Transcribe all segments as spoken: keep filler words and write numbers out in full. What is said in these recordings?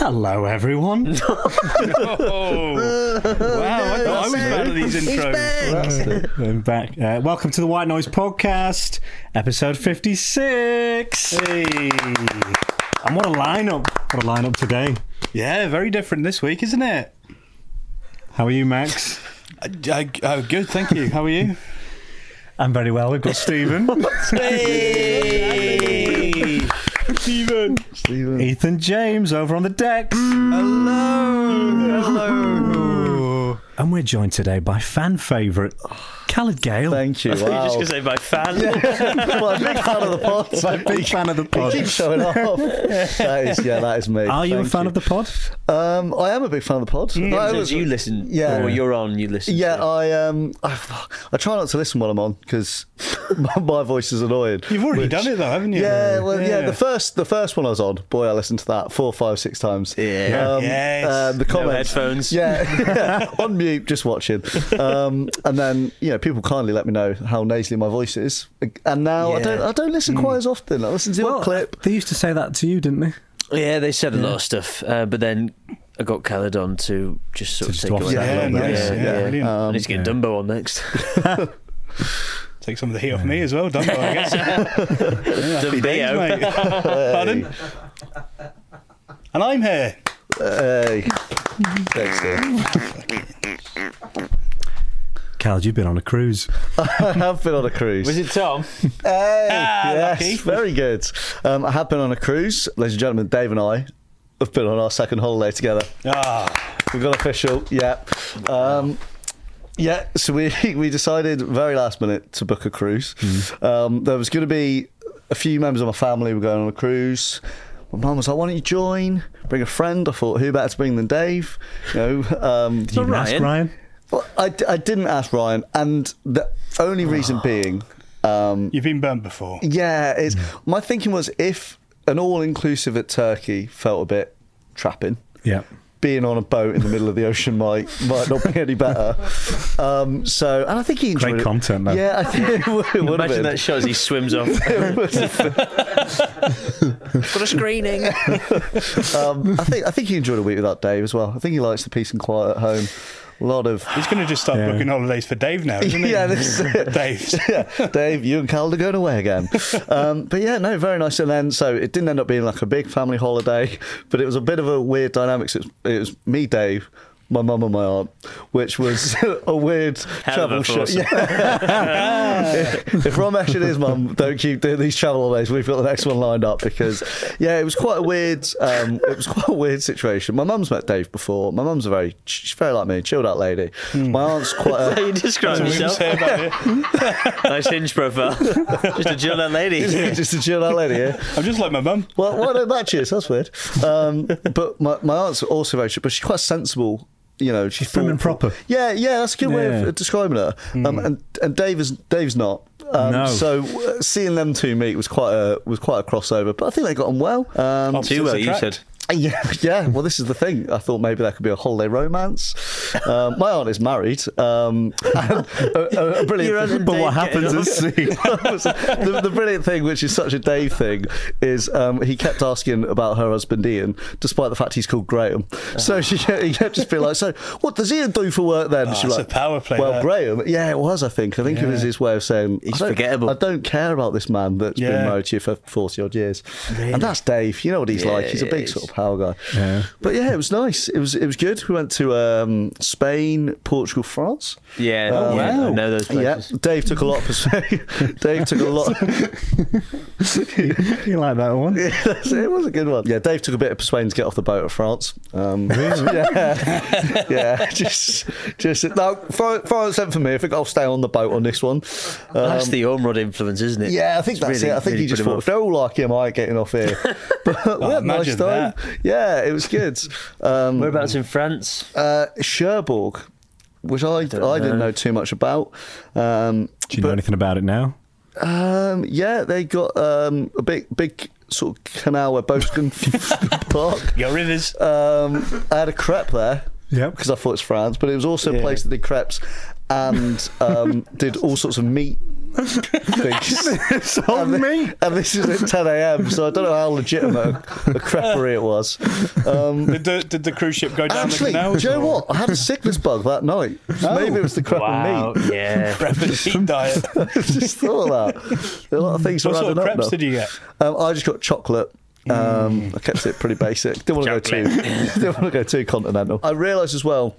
Hello, everyone. Oh. Wow, I thought I was bad at these intros. I'm back. Uh, welcome to the White Noise Podcast, episode fifty-six. Hey. And what a lineup. What a lineup today. Yeah, very different this week, isn't it? How are you, Max? I, I, oh, good, thank you. How are you? I'm very well. We've got Stephen. Hey! Stephen. Stephen. Ethan James over on the decks. Hello. Hello. And we're joined today by fan favourite, Khaled Gale. Thank you. You're Wow. just going to say my fan. Well, I'm a big fan of the pod. I'm a big fan of the pod. He keeps showing off. That is, yeah, that is me. Are you Thank a fan of the pod? Um, I am a big fan of the pod. Mm. I So was- you listen, Yeah. or you're on, you listen. yeah, to. I um, I, I try not to listen while I'm on because my, my voice is annoying. You've already which- done it, though, haven't you? Yeah, well, yeah. The first, the first one I was on, boy, I listened to that four, five, six times. Yeah. Um, Yes. uh, the No comments. headphones. Yeah, on mute, just watching. Um, and then, you know, people kindly let me know how nasally my voice is. And now I Yeah. don't, I don't listen quite as often. I listen to a clip. They used to say that to you, didn't they? Yeah, they said a lot of stuff, uh, but then I got Khaled on to just sort To of just take offset away Yeah, that a little bit. nice. Yeah, brilliant. I need to get yeah. Dumbo on next. Take some of the heat off me as well, Dumbo, I guess. Yeah, happy days, Dumbio. mate. Pardon? And I'm here. Hey. Thanks, Steve. Khaled, you've been on a cruise. I have been on a cruise. Was it Tom? Hey, Ah, yes, lucky. very good. Um, I have been on a cruise. Ladies and gentlemen, Dave and I have been on our second holiday together. Ah, We've got official, yeah. Um, yeah, so we we decided very last minute to book a cruise. Um, there was going to be a few members of my family were going on a cruise. My mum was like, why don't you join? Bring a friend. I thought, who better to bring than Dave? You know, um, Did you even ask Ryan? Ryan? well, I, d- I didn't ask Ryan, and the only reason being... Um, you've been burnt before. Yeah, it's my thinking was if an all-inclusive at Turkey felt a bit trapping, Yeah. being on a boat in the middle of the ocean might might not be any better. Um, so, and I think he enjoyed Great it. content, though. Yeah, I think it would, it would have Imagine been. that shot as he swims off. Got a screening. um, I think I think he enjoyed a week without Dave as well. I think he likes the peace and quiet at home. A lot of He's going to just start Yeah. booking holidays for Dave now, isn't he? yeah, this is it. Dave. yeah, Dave, you and Cal are going away again. Um, but yeah, no, very nice. And then, so it didn't end up being like a big family holiday, but it was a bit of a weird dynamic. So it was, it was me, Dave, my mum and my aunt, which was a weird Hell of a travel show. foursome. Yeah. If Ramesh and his mum don't keep doing these travel holidays, we've got the next one lined up because, yeah, it was quite a weird. Um, it was quite a weird situation. My mum's met Dave before. My mum's a very, she's very like me, chilled out lady. My aunt's quite. How A, you describe That's what we yourself? say about it. Nice hinge profile. Just a chill out lady. just a chilled out lady. Yeah. I'm just like my mum. Well, why don't match you? That's weird. Um, but my, my aunt's also very, but she's quite sensible. You know, she's Prim and thoughtful. proper. Yeah, yeah, that's a good way Yeah. of describing her. Um, and and Dave is Dave's not. Um, No. So uh, seeing them two meet was quite a was quite a crossover. But I think they got on well. Um, Opposites Too well, you attract. said. yeah, yeah. Well, this is the thing. I thought maybe there could be a holiday romance. Um, my aunt is married. Um, and a, a, a brilliant. Your aunt and But what Dave happens getting is... the, the brilliant thing, which is such a Dave thing, is um, he kept asking about her husband Ian, despite the fact he's called Graham. So she, he kept just being like, "So, what does Ian do for work then?" Oh, She was it's like, a power play, Well, that. Graham, yeah, it was. I think. I think it was Yeah. his way of saying, He's I don't- forgettable. I don't care about this man that's been Yeah. married to you for forty odd years, and that's Dave. You know what he's Yeah, like. He's a big he's- sort of power guy. Yeah. But yeah, it was nice. It was it was good. We went to um, Spain, Portugal, France. Yeah, Oh, yeah, wow. I know those Yeah, places. Dave took a lot of perspective. Dave took a lot. You like that one? Yeah, that's it. It was a good one. Yeah, Dave took a bit of persuading to get off the boat at France. Um, yeah, yeah. Just, just no. France sent for me. I think I'll stay on the boat on this one. Um, That's the Ormrod influence, isn't it? yeah, I think It's that's really- it. I think really he just put him thought off. if they're all like him, I ain't getting off here. But we had a nice imagine time. that. Yeah, it was good. Um, Whereabouts in France? uh, Cherbourg, which I I, don't didn't know. know too much about. Um, Do you know but- anything about it now? Um, yeah, they got um, a big, big sort of canal where boats can park. Your rivers. Um, I had a crepe there Yep. because I thought it's France, but it was also a Yeah. place that did crepes and um, did all sorts of meat thinks, Sold and, me. and this is at ten a.m, so I don't know how legitimate a, a creperie it was. Um, Did the, did the cruise ship go down actually, the do canals? you know or- what? I had a sickness bug that night. So maybe it was the crepe Wow, and meat. yeah. Prep and heat diet. I just thought that. There are a lot of things What were sort of adding up crepes now. did you get? Um, I just got chocolate. Um, I kept it pretty basic. Didn't want to go too. Didn't want to go too continental. I realised as well,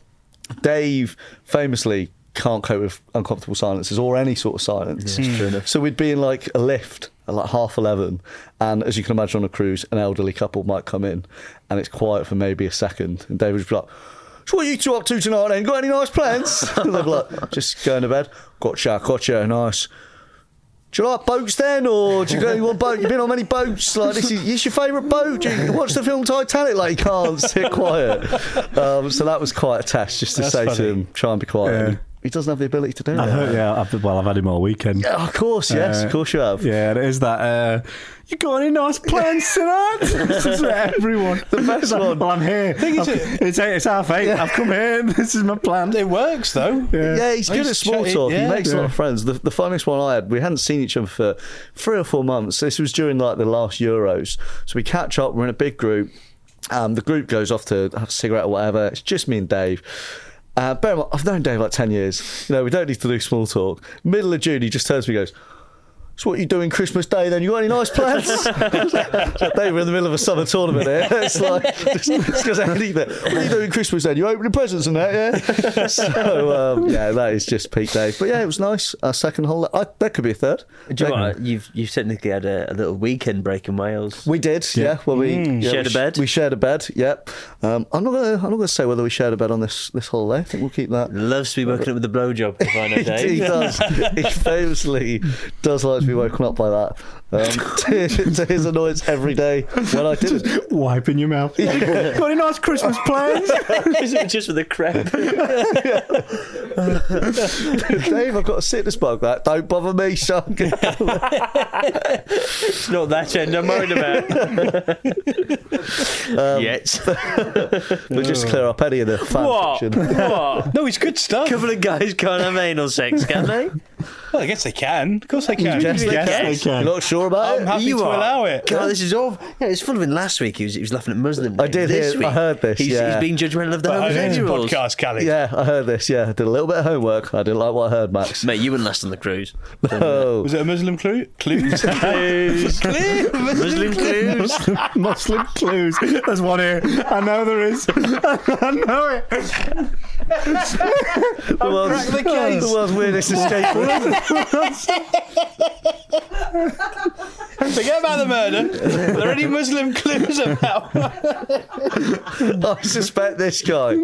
Dave famously can't cope with uncomfortable silences or any sort of silence. Yeah, true enough. So we'd be in like a lift at like half eleven, and as you can imagine on a cruise, an elderly couple might come in, and it's quiet for maybe a second, and Dave would be like, "So what are you two up to tonight? Then got any nice plans?" And they'd be like, "Just going to bed. Gotcha, gotcha, nice." Do you like boats then, or do you go on boat? You've been on many boats. Like this is, this your favourite boat? Do you watch the film Titanic? Like you can't sit quiet. Um, so that was quite a test, just to That's say funny. to him, try and be quiet. Yeah. He doesn't have the ability to do I that. heard, yeah, I've, well, I've had him all weekend. Yeah, of course, yes, Uh, of course you have. Yeah, and it is that. Uh, you got any nice plans tonight? This is everyone. The best It's like, one. Well, I'm here. Thing is, I've- it- it's eight, it's half eight. I've come here. This is my plan. It works though. Yeah. Yeah, he's I good used at to small chat- talk. yeah. he makes a lot Yeah. of friends. The, the funniest one I had, we hadn't seen each other for three or four months. This was during like the last Euros. So we catch up, we're in a big group. Um, the group goes off to have a cigarette or whatever. It's just me and Dave. Uh, bear in mind, I've known Dave like ten years. You know, we don't need to do small talk. Middle of June, he just turns to me and goes, "So what are you doing Christmas Day then? You got any nice plans?" So Dave, we're in the middle of a summer tournament here. It's like, just, just goes anything. What are you doing Christmas then? You opening presents and that, yeah? So, um, yeah, that is just peak Dave. But yeah, it was nice. Our second holiday. I, that could be a third. Do you know what? You've, you've technically had a, a little weekend break in Wales. We did, yeah. Well, we yeah, Shared we a bed? We shared a bed. Yep. Um, I'm not gonna. I'm not gonna say whether we shared a bed on this this holiday. I think well keep that. Loves to be woken up with a blowjob, if I know he Dave. does. He famously does like to be woken up by that. Um, to, to his annoyance every day when I did it. Wiping your mouth. Got any nice Christmas plans? Is it just with a crepe? Dave, I've got a sickness bug. That don't bother me, son. It's not that end I'm worried about. Um, Yet. But just to clear up any of the fan What? fiction. What? No, it's good stuff. A couple of guys can't have anal sex, can they? Well, I guess they can. Of course they can. Yes, they Yes, can. they can. You're not sure about I'm it? happy You to are. allow it. God, this is awful. Yeah, it's full of him last week. He was, he was laughing at Muslim. I did this hear- week, I heard this, He's, yeah. he's being judgmental of the But I heard your homosexuals. podcast, Callie. Yeah, I heard this. Yeah, I did a little bit of homework. I didn't like what I heard, Max. Mate, you wouldn't last on the cruise. Oh. Was it a Muslim clue? Clues? Clues. Clue? Muslim clues. Muslim clues. There's one here. I know there is. I know it. The world's, cracked the case. the world's weirdest escape room. Forget about the murder. Are there any Muslim clues about? I suspect this guy.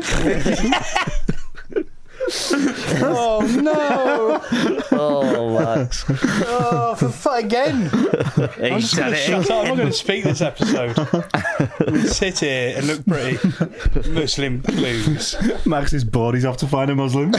Oh no! Oh, Max. Oh, for fuck again! I'm He's just going done to it. shut up. I'm not going to speak this episode. We sit here and look pretty. Muslim clues. Max is bored. He's off to find a Muslim.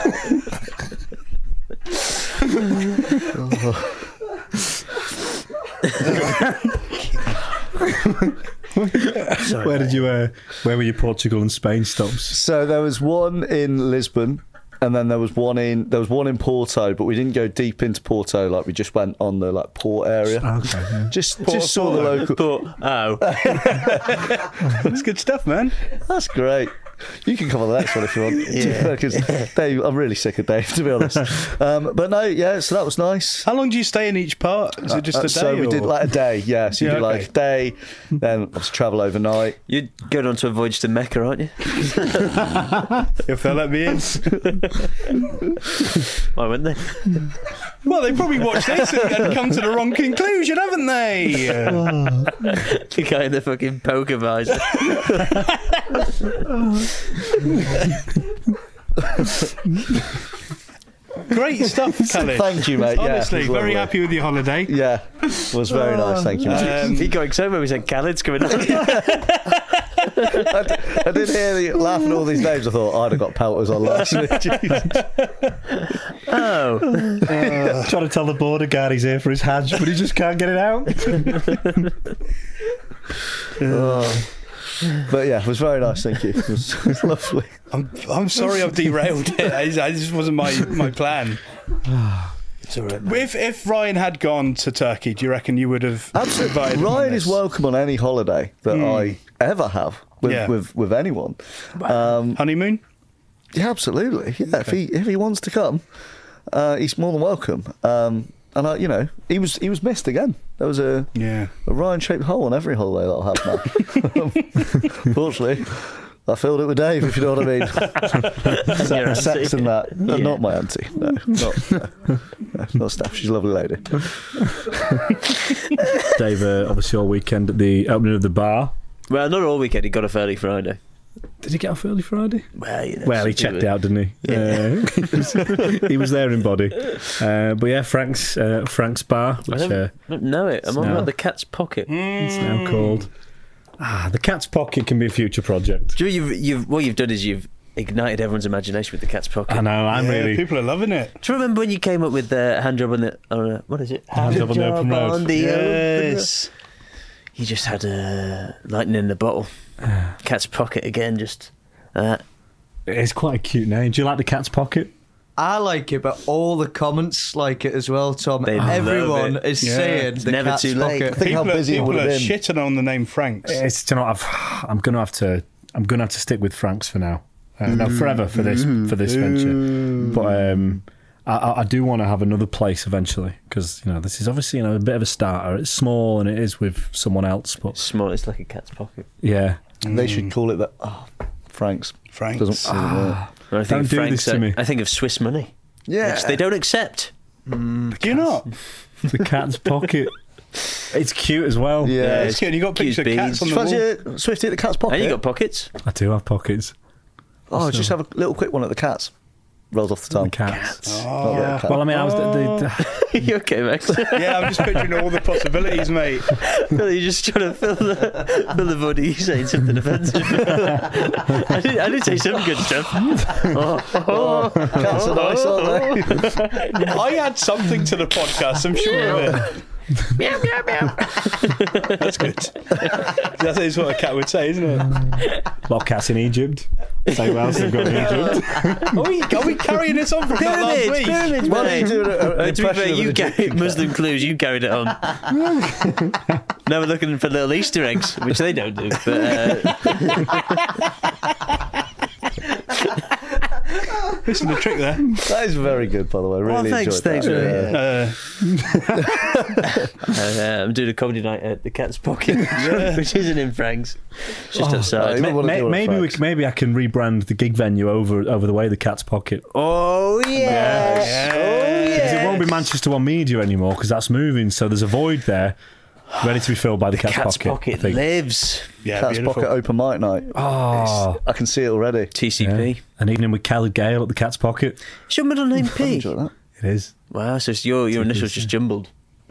Where did you? Uh, where were your Portugal and Spain stops? So there was one in Lisbon, and then there was one in there was one in Porto, but we didn't go deep into Porto. Like we just went on the like port area. Okay. Yeah. Just just saw the local. But, oh. It's good stuff, man. That's great. You can come on the next one if you want. Yeah. Because Dave, I'm really sick of Dave, to be honest. Um, but no, yeah, so that was nice. How long do you stay in each part? Is it just Uh, a day? so we or? did like a day, yeah. So you Yeah, do okay. like a day, then obviously travel overnight. You're going on to a voyage to Mecca, aren't you? If they'll let me in. Why wouldn't they? Well, they probably watched this and, and come to the wrong conclusion, haven't they? The guy in the fucking poker visor. Great stuff, Callie. Thank you, mate. Yeah, Honestly, it was very lovely. happy with your holiday. Yeah, it was very nice. Thank you, mate. Um, He got excited when we said Khaled's coming on. I, d- I did hear you laughing at all these names. I thought I'd have got pelters on last week. Oh. Trying to tell the border guard he's here for his Hajj, but he just can't get it out. Oh. But yeah, it was very nice. Thank you. It was, it was lovely. I'm, I'm sorry I've derailed it. I, I, this wasn't my, my plan. It's all right, mate. If if Ryan had gone to Turkey, do you reckon you would have Absolutely. invited him on Ryan this? is welcome on any holiday that I ever have with, Yeah. with, with anyone. Um, Honeymoon? yeah, absolutely. Yeah, if he if he wants to come, uh, he's more than welcome. Um, and I, you know, he was he was missed again. There was a, Yeah. a Ryan-shaped hole on every holiday that I'll have now. Fortunately, I filled it with Dave, if you know what I mean. Your Sex, auntie. sex and that. No, Yeah. Not my auntie. No, not, no, no, not Steph. She's a lovely lady. Dave, uh, obviously all weekend at the opening of the bar. Well, not all weekend. He got off early Friday. Did he get off early Friday? Well, you know, Well, he some checked people- it out, didn't he? Uh, he was there in body. Uh, but yeah, Frank's uh, Frank's bar, I which don't, uh, I don't know it. I'm on No. about the Cat's Pocket. it's now called. Ah, the Cat's Pocket can be a future project. Do you, you've, you've, what you've done is you've ignited everyone's imagination with the Cat's Pocket. I know. I'm Yeah, really. people are loving it. Do you remember when you came up with the hand job on the on a, what is it? Hand job on the open road. on the open road. Yes. You just had a lightning in the bottle. Cat's Pocket again. Just uh, It's quite a cute name. Do you like the Cat's Pocket? I like it, but all the comments like it as well, Tom. They love Everyone it. is Yeah. saying It's the never Cat's too late. Pocket. I think how People are, busy it people would are have been. shitting on the name Franks. It's. Do you know what? I've, I'm gonna have to. I'm gonna have to stick with Frank's for now. Uh, No, forever for this for this venture. But um, I- I, I do want to have another place eventually because you know this is obviously you know a bit of a starter. It's small and it is with someone else, but small. It's like a cat's pocket. yeah. They should call it that. Oh, Frank's. Franks. Doesn't, doesn't work. When I think Don't of do Frank's, this to I- me. I think of Swiss money, Yeah. which they don't accept. Do you not? The Cat's Pocket. It's cute as well. Yeah. Yeah, it's cute. And you got Cute pictures of beads. cats on the Fancy wall. a Swifty at the Cat's Pocket? And you got pockets. I do have pockets. Oh, just have a little quick one at the Cat's. Rolls off the The tongue. cats. Not the cat. Well, I mean, I was. The, the, You okay, Max? Yeah, I'm just picturing all the possibilities, mate. You're just trying to fill the fill the body. You saying something offensive? I, did, I did say some good stuff. Oh, oh, Cats are nice, aren't they? I add something to the podcast, I'm sure of it. meow meow meow. That's good. That is what a cat would say, isn't it? a lot of cats in Egypt. Say what else they've got in Egypt. Are we, are we carrying this on from that last Pyramids, week? pyramids, Why don't mate. you do a- a- an Uh, to be impression fair, of an you Egyptian carried cat? Muslim clues. You carried it on. Now we're looking for little Easter eggs, which they don't do. But uh, Listen to the trick there. That is very good, by the way. Really Oh, thanks, enjoyed thanks, that. Uh, uh, I'm doing a comedy night at the Cat's Pocket, which isn't in Frank's. It's just outside. I wanna May- do it, maybe we, Franks. maybe I can rebrand the gig venue over over the way the Cat's Pocket. Oh yes. Yeah. Oh Because yes. it won't be Manchester One Media anymore because that's moving. So there's a void there, ready to be filled by the, Cat's, Cat's Pocket. I Pocket think. lives. yeah, Cat's beautiful. Pocket open mic night. Oh, I can see it already. T C yeah. P. An evening with Kelly Gale at the Cat's Pocket. Is your middle name I P? enjoy that. It is. Wow, so it's your your initials just jumbled.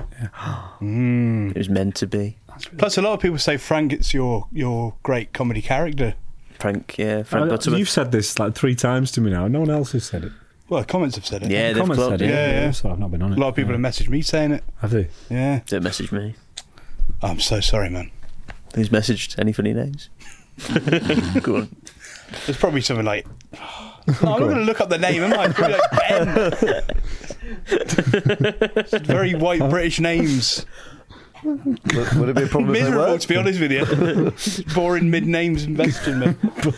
It was meant to be. Plus, a lot of people say Frank, it's your your great comedy character. Frank, yeah, Frank Uh, Butterworth. you've said this like three times to me now. No one else has said it. Well, the comments have said it. Yeah, The they've comments clocked said it. it. Yeah, yeah. So I've not been on it. A lot of people Yeah. have messaged me saying it. Have they? Yeah. Don't message me. I'm so sorry, man. Who's messaged any funny names? Go on. There's probably something like. No, I'm not going to look up the name, am I? It's probably like Ben. Just very white British names. Would, would it be a problem if they Miserable, were? to be honest with you. Boring mid names invested me.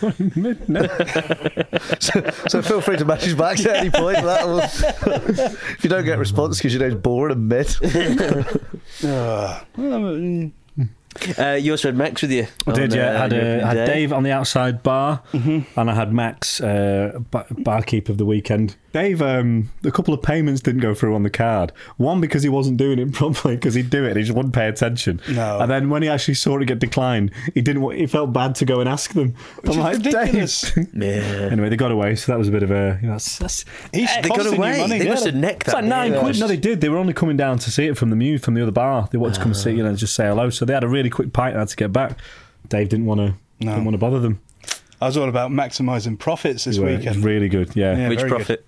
So feel free to message back at any point. That will, if you don't get a response because your name's boring and mid. Uh, well, Uh, you also had Max with you. I did, on, yeah. uh, I had, your uh, opening had day. Dave on the outside bar, Mm-hmm. and I had Max, uh, bar- barkeep of the weekend. Dave, um, a couple of payments didn't go through on the card. One because he wasn't doing it properly, because he'd do it and he just wouldn't pay attention. No. And then when he actually saw it get declined, he didn't. wa- He felt bad to go and ask them. Which I'm is like, ridiculous. Dave. Yeah. Anyway, they got away, so that was a bit of a. You know, that's, that's, He's They got costing away. you money. They yeah. must have necked it's that. like nine beer. quid. No, they did. They were only coming down to see it from the muse from the other bar. They wanted to come and see, you know, just say hello. So they had a really quick pint and had to get back. Dave didn't want to. No. Didn't want to bother them. I was all about maximising profits this It was weekend. really good. Yeah. Yeah. Which very profit?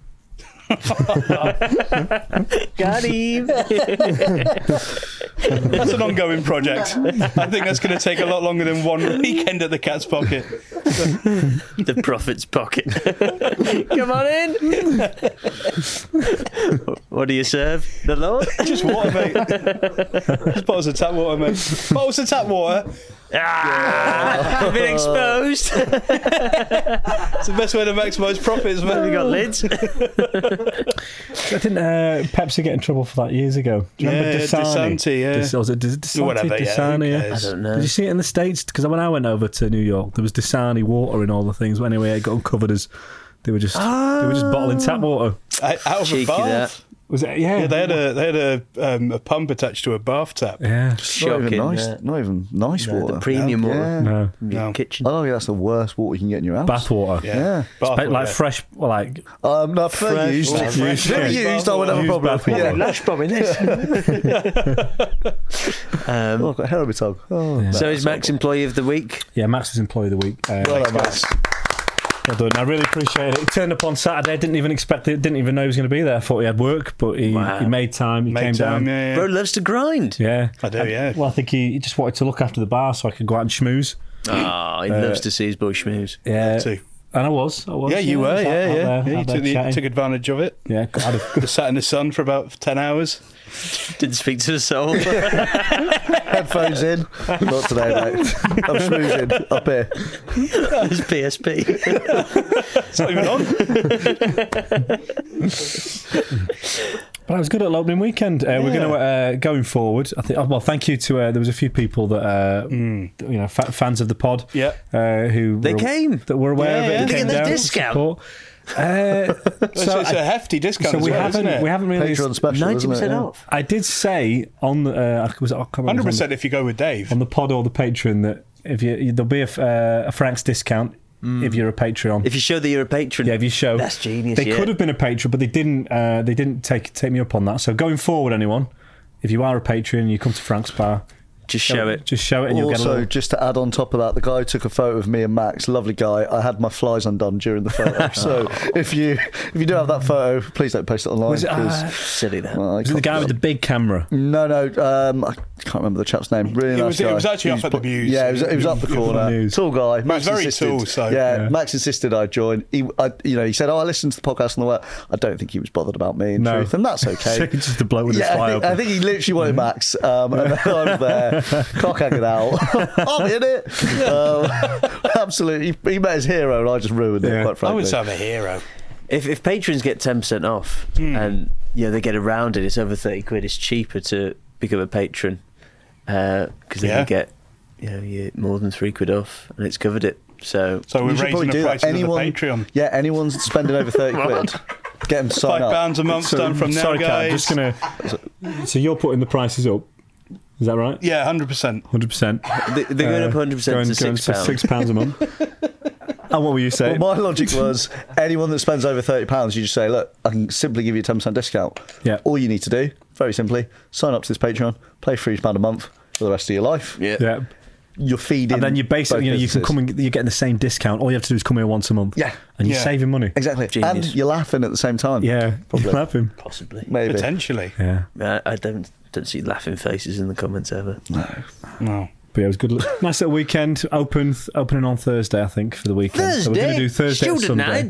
Got him. That's an ongoing project. I think that's going to take a lot longer than one weekend at the Cat's Pocket. The prophet's pocket. Come on in. What do you serve? The Lord? Just water, mate. Just bottles of tap water, mate. Bottles of tap water. Ah, been exposed. It's the best way to maximise profits, mate. We got lids. Didn't uh, Pepsi get in trouble for that years ago? Do you Yeah, remember Dasani? Dasani, yeah. Dis- was it Dis- Dasani? Whatever, yeah, who Dasani, yeah. cares? I don't know. Did you see it in the States? Because when I went over to New York, there was Dasani water in all the things. But anyway, it got uncovered as they were just they were just bottling tap water. Out out of Cheeky a bath. that. Was it? Yeah, Yeah, they had a they had a, um, a pump attached to a bath tap. Yeah. Not Shocking. even nice. uh, Not even nice no, water. the premium Yeah. water. No. From your No. kitchen. I don't think that's the worst water you can get in your house. Bath water. Yeah, Yeah. Bath Like, water, like yeah. fresh, well, like Um, no, fair Fresh used. water. Used, Never yeah. used, I would have a Used problem. bath water. Yeah. Lush bombing this. um, Oh, I've got hair on my tongue. Oh, Yeah. so is Max employee of the week? yeah, Max was employee of the week. Uh, Well done, Max. well done. I really appreciate it. He turned up on Saturday. Didn't even expect it. Didn't even know he was going to be there. Thought he had work, but he, Wow. he made time. He Made came time, down. yeah, yeah. Bro loves to grind. Yeah, I do, yeah. Well, I think he, he just wanted to look after the bar so I could go out and schmooze. Oh, he loves to see his boy schmooze. Yeah, Too. and I was. I was. Yeah, you I were, was out- yeah, out yeah. there- yeah out you there took, the, chatting. took advantage of it. Yeah, I had a- Just sat in the sun for about ten hours. Didn't speak to the soul. Headphones in. Not today, mate. I'm schmoozing up here. His P S P. It's not even on. But I was good at opening weekend. Uh, We're going to uh, going forward. I think. Oh, well, thank you to uh, there was a few people that uh, you know fa- fans of the pod. Yeah. uh, who They were, came. that were aware Yeah, of it. yeah. and Did they came get the down to discount? support. Uh, So so it's I, a hefty discount so as we well, haven't isn't it? we haven't really. Patreon special, Ninety isn't it? percent Yeah. off. I did say on the uh, was it, I can't remember, one hundred it was percent if you go with Dave. on the, on the pod or the Patreon that if you there'll be a, uh, a Frank's discount if you're a Patreon. If you show that you're a patron, Yeah, if you show that's genius. they yeah. could have been a patron, but they didn't. Uh, they didn't take take me up on that. So going forward, anyone, if you are a patron, you come to Frank's Bar. just show it. Just show it, and you'll get a Also, little. just to add on top of that, the guy who took a photo of me and Max, lovely guy. I had my flies undone during the photo. So if you if you do have that photo, please don't post it online. Was it, 'cause, uh, Silly that. well, I was it the can't- guy with the big camera? No, no, um, I can't remember the chap's name. Really It nice was- it guy. was actually He up at the put- Mews. Yeah, it was, it was up the Up at the corner. Mews. Tall guy. Max very insisted, tall, so- yeah, Yeah. Max insisted I join. He, I, you know, he said, "Oh, I listened to the podcast on the way." I don't think he was bothered about me in No. truth, and that's okay. Just a bloke with Yeah, his fly I think, I open. think he literally wanted Max, um, and then I was there, cock hanging out. I'm in it. Um, absolutely, he, he met his hero, and I just ruined it. Yeah. Quite I frankly, would say I'm a hero. If if patrons get ten percent off and you know they get around it, it's over thirty quid. It's cheaper to become a patron because then Yeah. you get you know you more than three quid off and it's covered it. So So we're You should raising probably the do that. prices of the Anyone, Patreon. yeah, anyone's spending over thirty quid. Get him to sign Five up. pounds a month done from now, sorry, Kat, I'm guys. just gonna. So you're putting the prices up. Is that right? Yeah, hundred percent. Hundred percent. they, they're going up one hundred percent to six pounds. Six pounds a month. And what were you saying? Well, my logic was anyone that spends over thirty pounds, you just say, look, I can simply give you a ten percent discount. Yeah. All you need to do, very simply, sign up to this Patreon, pay three pounds a month for the rest of your life. Yeah. yeah. You're feeding. And then you basically, both you know, you can businesses. come and you're getting the same discount. All you have to do is come here once a month. Yeah. And you're Yeah. saving money. Exactly. Genius. And you're laughing at the same time. Yeah. Probably. You're laughing. Possibly. Maybe. Potentially. Yeah. I, I don't don't see laughing faces in the comments ever. No. But yeah, it was good. Nice little weekend. Open, opening on Thursday, I think, for the weekend. So we're going to do Thursday and Student Sunday.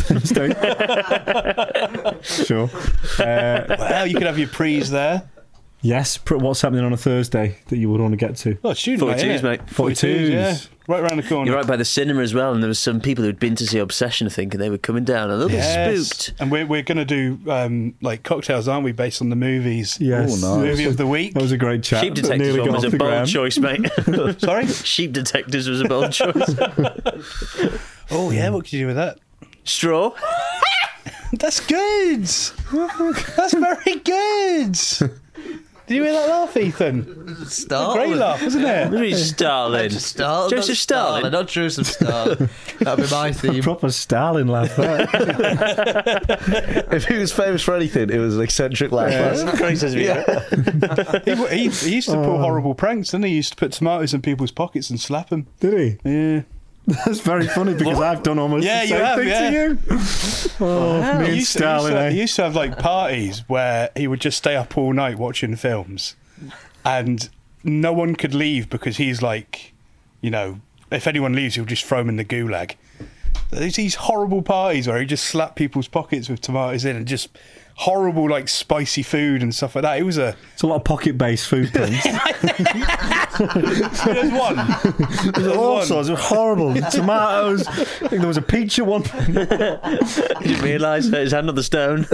night. Thursday. Sure. Uh, Well, you could have your prees there. yes. pr- What's happening on a Thursday that you would want to get to? Oh, student night, forty-twos, innit? mate. forty-twos. Yeah, right around the corner. You're right by the cinema as well, and there was some people who'd been to see Obsession, I think, and they were coming down a little Yes. bit spooked. And we're we're going to do um, like cocktails, aren't we, based on the movies? Yes. Oh, nice. Movie of the week. That was a great chat. Sheep that Detectives nearly one got was off a the bold ground. choice, mate. Sorry? Sheep Detectives was a bold choice. Oh, yeah, what could you do with that? Straw. That's good. That's very good. Did you hear that laugh, Ethan? Stalin. Great laugh, wasn't it? Maybe Stalin. Stalin. Joseph not Stalin. Not Joseph Stalin. That'd be my theme. Proper Stalin laugh there. If he was famous for anything, it was an eccentric laugh. That's crazy as we He, he, he used to pull horrible pranks, didn't he? He used to put tomatoes in people's pockets and slap them. Did he? Yeah. That's very funny because I've done almost Yeah, the you same have, thing yeah. to you. Oh, me He and used, to, he, used Stalin, to, eh? he used to have like parties where he would just stay up all night watching films, and no one could leave because he's like, you know, if anyone leaves, he'll just throw them in the gulag. There's these horrible parties where he just slapped people's pockets with tomatoes in and just horrible, like, spicy food and stuff like that. It was a... It's a lot of pocket-based food things. There's one. There's all sorts of horrible tomatoes. I think there was a pizza one. He didn't realise his hand on the stone.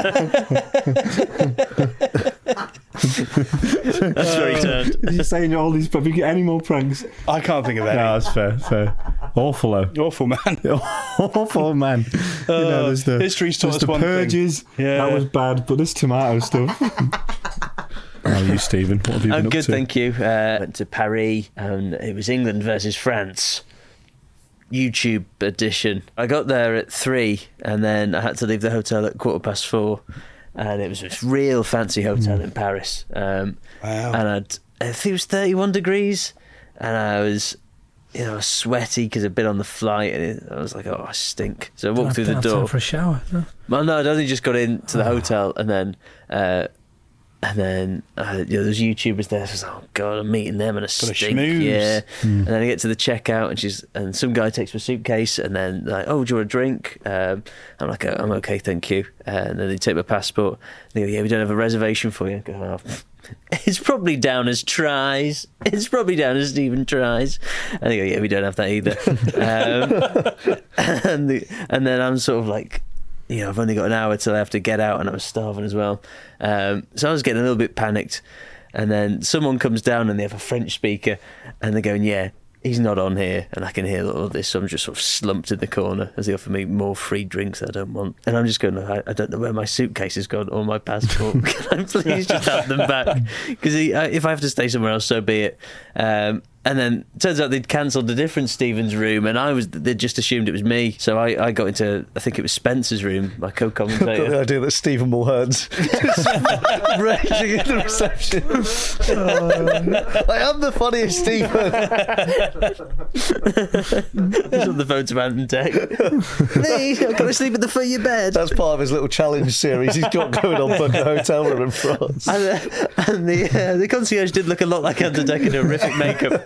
That's where he turned. You're saying all these... Have you got any more pranks? I can't think of any. No, that's fair, fair. Awful, though. Awful, man. Awful, man. You know, there's the, history's taught there's us the one thing. purges. Yeah. That was bad, but this tomato stuff. How are you, Stephen? What have you been I'm up good, to? thank you. Uh, went to Paris, and it was England versus France. YouTube edition. I got there at three, and then I had to leave the hotel at quarter past four. And it was this real fancy hotel mm. in Paris. Um, wow. And I'd, I think it was thirty-one degrees, and I was, you know, sweaty because I'd been on the flight, and it, I was like, oh, I stink. So I walked through the door. For a shower. No. Well, no, I'd only just got into the oh. hotel, and then, uh, and then uh, you know, there's YouTubers there. So I was like, oh god, I'm meeting them and a stink. schmooze. Yeah. Mm. And then I get to the checkout, and she's and some guy takes my suitcase, and then like, oh, do you want a drink? Um, I'm like, oh, I'm okay, thank you. Uh, and then they take my passport. They go, yeah, we don't have a reservation for you. I go, oh, it's probably down as tries. It's probably down as Stephen tries. And they go, yeah, we don't have that either. um, and the, and then I'm sort of like, you know, I've only got an hour till I have to get out, and I was starving as well. Um, so I was getting a little bit panicked. And then someone comes down, and they have a French speaker, and they're going, yeah, he's not on here. And I can hear all of this, so I'm just sort of slumped in the corner as they offer me more free drinks that I don't want. And I'm just going, I, I don't know where my suitcase has gone or my passport. Can I please just have them back? Because if I have to stay somewhere else, so be it. Um, And then it turns out they'd cancelled a different Stephen's room, and I was they just assumed it was me. So I, I got into, I think it was Spencer's room, my co-commentator. I've got the idea that Stephen Mulhern's raging in the reception. Oh, I am the funniest Stephen. He's on the phone to Ant and Tech. Please, I've got to sleep at the foot of your bed. That's part of his little challenge series he's got going on, book a hotel room in France. And, uh, and the uh, the concierge did look a lot like Ant and Tech in horrific makeup.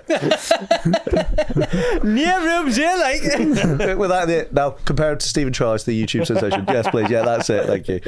New rooms here, like. Without it now, compared to Stephen Tries, the YouTube sensation. Yes, please. Yeah, that's it. Thank you.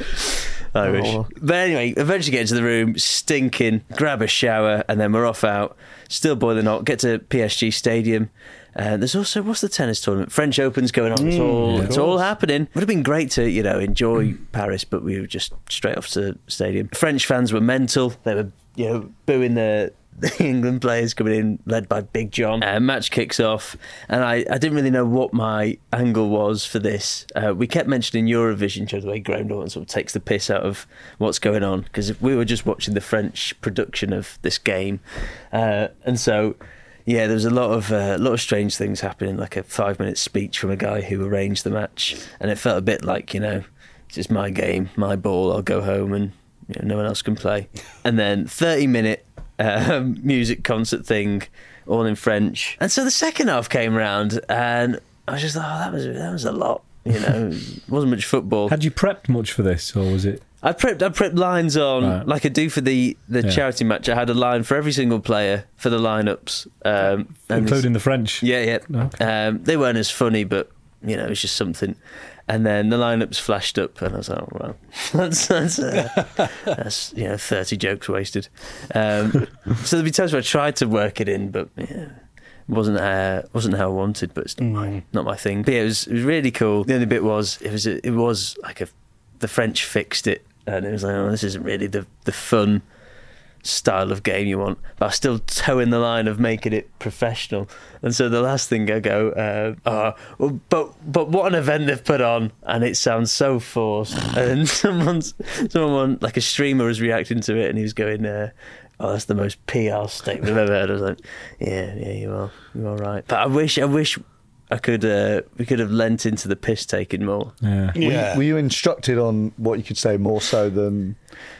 I wish. Oh. But anyway, eventually get into the room, stinking, grab a shower, and then we're off out. Still boiling hot. Get to P S G Stadium. And uh, there's also, what's the tennis tournament? French Open's going on. It's all, mm, it's all happening. Would have been great to, you know, enjoy Paris, but we were just straight off to the stadium. French fans were mental. They were, you know, booing the. The England players coming in, led by Big John. Uh, match kicks off, and I, I didn't really know what my angle was for this. Uh, we kept mentioning Eurovision, the way Graham Norton sort of takes the piss out of what's going on, because we were just watching the French production of this game. Uh, and so, yeah, there was a lot of a uh, lot of strange things happening, like a five-minute speech from a guy who arranged the match, and it felt a bit like, you know, it's just my game, my ball, I'll go home and you know, no one else can play. And then thirty-minute Um, music concert thing, all in French. And so the second half came round, and I was just like, oh, that was that was a lot. You know, it wasn't much football. Had you prepped much for this, or was it? I prepped. I prepped lines on right. like I do for the the yeah. charity match. I had a line for every single player for the lineups, um, including the French. Yeah, yeah. Okay. Um, they weren't as funny, but you know, it's just something. And then the lineups flashed up, and I was like, oh, well, that's, that's, uh, that's you know, thirty jokes wasted. Um, so there'd be times where I tried to work it in, but yeah, it wasn't, uh, wasn't how I wanted, but it's not, my, not my thing. But yeah, it was, it was really cool. The only bit was, it was, it was like a, the French fixed it, and it was like, oh, this isn't really the, the fun style of game you want, but I still toe in the line of making it professional. And so the last thing I go, uh, oh, well, but but what an event they've put on, and it sounds so forced. And someone's someone like a streamer was reacting to it, and he was going, uh, oh, that's the most P R statement I've ever heard. I was like, yeah, yeah, you are, you are right. But I wish, I wish. I could, uh, we could have lent into the piss taking more. Yeah. Were, yeah. you, were you instructed on what you could say more so than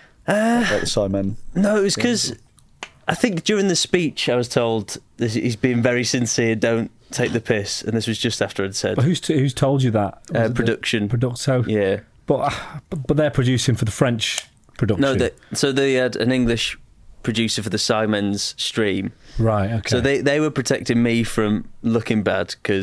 uh, like Simon? No, it was because I think during the speech I was told this, he's being very sincere, don't take the piss, and this was just after I'd said. But who's t- who's told you that? Uh, production. Product. So yeah, but uh, but they're producing for the French production. No, they, so they had an English producer for the Simons stream. Right. Okay. So they they were protecting me from looking bad because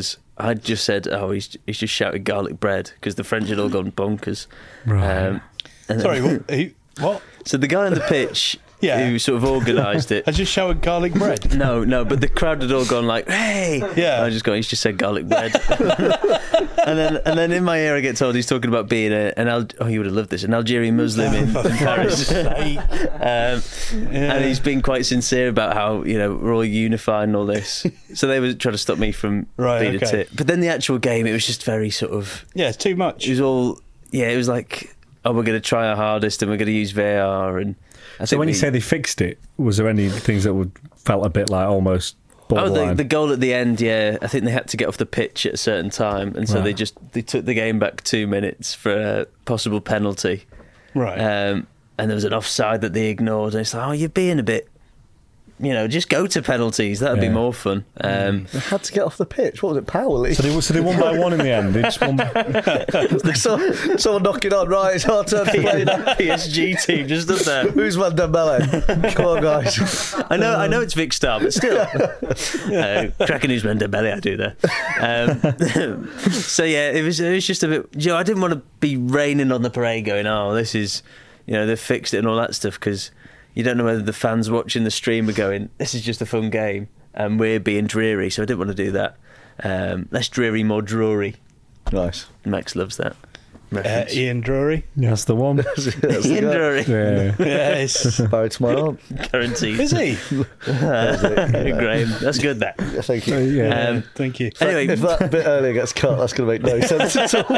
I just said, "Oh, he's he's just shouted garlic bread," because the French had all gone bonkers. Right. Um, and Sorry, what? Who, what? So the guy on the pitch, Yeah. who sort of organised it. I just shouted garlic bread. No, no, but the crowd had all gone like, "Hey!" Yeah. I just got. He's just said garlic bread, and then and then in my ear I get told he's talking about being a, an Al- oh, you would have loved this, an Algerian Muslim in, in Paris, um, Yeah. and he's been quite sincere about how, you know, we're all unified and all this. So they were trying to stop me from Right, being okay. a tit. But then the actual game, it was just very sort of. Yeah, it's too much. It was all, yeah. It was like, oh, we're going to try our hardest and we're going to use V A R. And I So think when you we- say they fixed it, was there any things that would felt a bit like almost Oh, borderline? the, the goal at the end, yeah. I think they had to get off the pitch at a certain time, and so Right. they just they took the game back two minutes for a possible penalty. Right. Um, and there was an offside that they ignored, and it's like, oh, you're being a bit, you know, just go to penalties. That'd be Yeah. more fun. Um, They had to get off the pitch. What was it, Power League? so they so they won by one in the end. They just won. someone, someone knocking on, right, it's our turn to play now. P S G team just up there. Who's Van Dembele? Come on, guys. I know, I know it's Vic Star, but still, uh, cracking Usman Dembele, I do there. Um, so yeah, it was it was just a bit. You know, I didn't want to be raining on the parade, going, "Oh, this is, you know, they've fixed it" and all that stuff, because you don't know whether the fans watching the stream are going, "This is just a fun game," and we're being dreary. So I didn't want to do that. Um, less dreary, more drury. Nice. Max loves that uh, reference. Ian Drury. Yeah, that's the one. That's the Ian guy. Drury, Yeah. Yes. Married to my aunt. guaranteed. Is he? Graham, that's good. That. Yeah, thank you. Uh, yeah. Um, Thank you. anyway, If that bit earlier gets cut, that's going to make no sense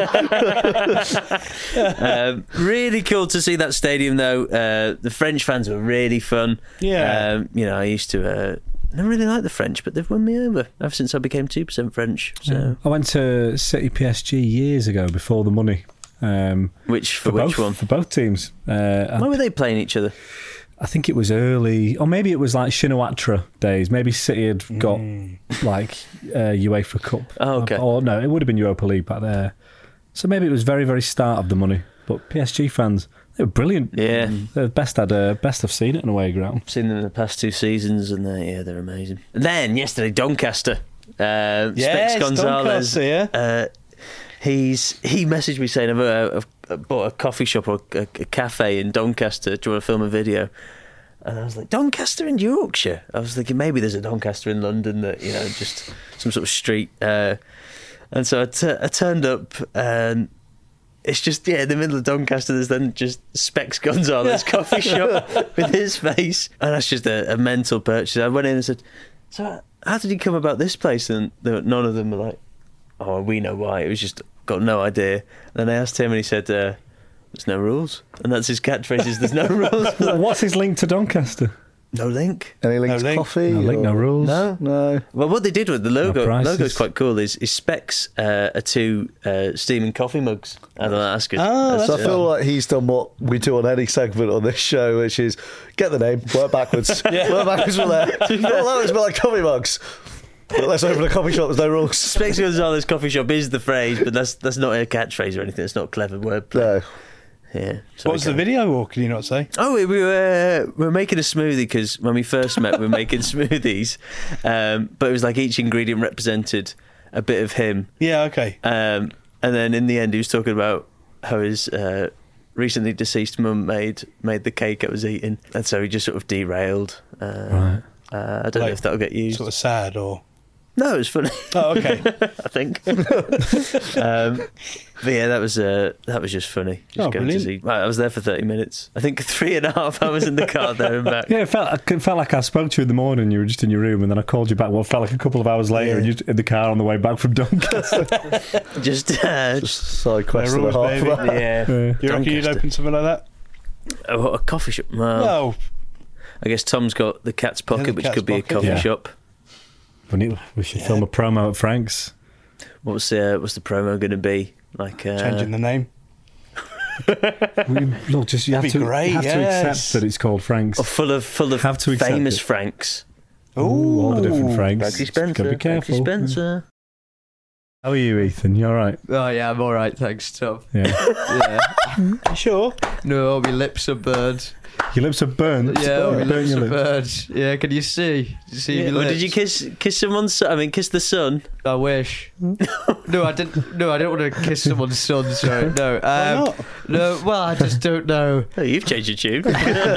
at all. um, really cool to see that stadium, though. Uh, the French fans were really fun. Yeah. Um, you know, I used to. Uh, I don't really like the French, but they've won me over ever since I became two percent French. So, I went to City P S G years ago before the money. Um, which for, for which both, one? For both teams. Uh, Why were they playing each other? I think it was early, or maybe it was like Shinawatra days. Maybe City had got like uh, UEFA Cup. Oh, okay. Or no, it would have been Europa League back there. So maybe it was very, very start of the money. But P S G fans, they were brilliant. Yeah. They're the best I'd, uh, best I've seen at an away ground. I've seen them in the past two seasons, and they're, yeah, they're amazing. And then yesterday, Doncaster. Uh, Yes, Specs Gonzalez. Doncaster, yeah. Uh, he's he messaged me saying, I've, I've bought a coffee shop or a, a cafe in Doncaster. Do you want to film a video? And I was like, Doncaster in Yorkshire? I was thinking maybe there's a Doncaster in London, that, you know, just some sort of street. Uh, and so I, t- I turned up, and it's just, yeah, in the middle of Doncaster, there's then just Specs Gonzalez coffee shop with his face. And that's just a, a mental purchase. I went in and said, so how did you come about this place? And there were, none of them were like, oh, we know why. It was just, got no idea. And then I asked him, and he said, uh, there's no rules. And that's his catchphrase, is there's no rules. What's his link to Doncaster? No link. Any links No to link. coffee? No link, no or- rules. No. No. Well, what they did with the logo, prices. logo's quite cool, is, is Specs uh, are two uh, steaming coffee mugs. I don't know, that's good. Oh, That's So I it. feel like he's done what we do on any segment on this show, which is get the name, work backwards. Work backwards from there. Well, that was like coffee mugs. But let's open a coffee shop, there's no rules. Specs Gonzalez coffee shop is the phrase, but that's that's not a catchphrase or anything. It's not clever wordplay. No. Yeah. So What was the okay. video, or can you not say? Oh, we we were we were making a smoothie, because when we first met, we were making smoothies, um, but it was like each ingredient represented a bit of him, Yeah, okay. um, and then in the end, he was talking about how his uh, recently deceased mum made made the cake I was eating, and so he just sort of derailed. Uh, Right. uh, I don't know Like, if that'll get used. Sort of sad, or No, it was funny. oh, okay. I think. um, but yeah, that was uh, that was just funny. Just Oh, going to see. brilliant. I was there for thirty minutes. I think three and a half hours in the car there and back. Yeah, it felt, it felt like I spoke to you in the morning. You were just in your room, and then I called you back. Well, it felt like a couple of hours later, Yeah. and you're in the car on the way back from Doncaster. Just, uh, Just side quest No and a rules, half. baby. of that. yeah. Yeah. You reckon you'd Doncaster. open something like that? Oh, a coffee shop. Well, No. I guess Tom's got the Cat's Pocket, the which Cat's could be a Pocket, coffee yeah. shop. We, need, we should film a promo at Frank's. What's the uh, what's the promo going to be? Like uh, Changing the name. We, look, just you have, That'd be to, great, you have to yes. accept that it's called Frank's. oh, full of full of Have to accept famous it. Franks. Ooh, all the different Ooh. Franks. Frankie Just gotta Spencer. be careful. Frankie Spencer. How are you, Ethan? You all right? Oh yeah, I'm all right, thanks, Tom. Yeah. Yeah. You sure? No, my lips are burned. Your lips are burnt. Yeah, my Burnt lips your are lips. burned. Yeah, can you see? Do you see Yeah. my Or lips? did you kiss kiss someone's son? I mean, kiss the sun? I wish. No, I didn't. No, I don't want to kiss someone's son. Sorry, no. Um, not? No, well, I just don't know. Oh, you've changed your tune.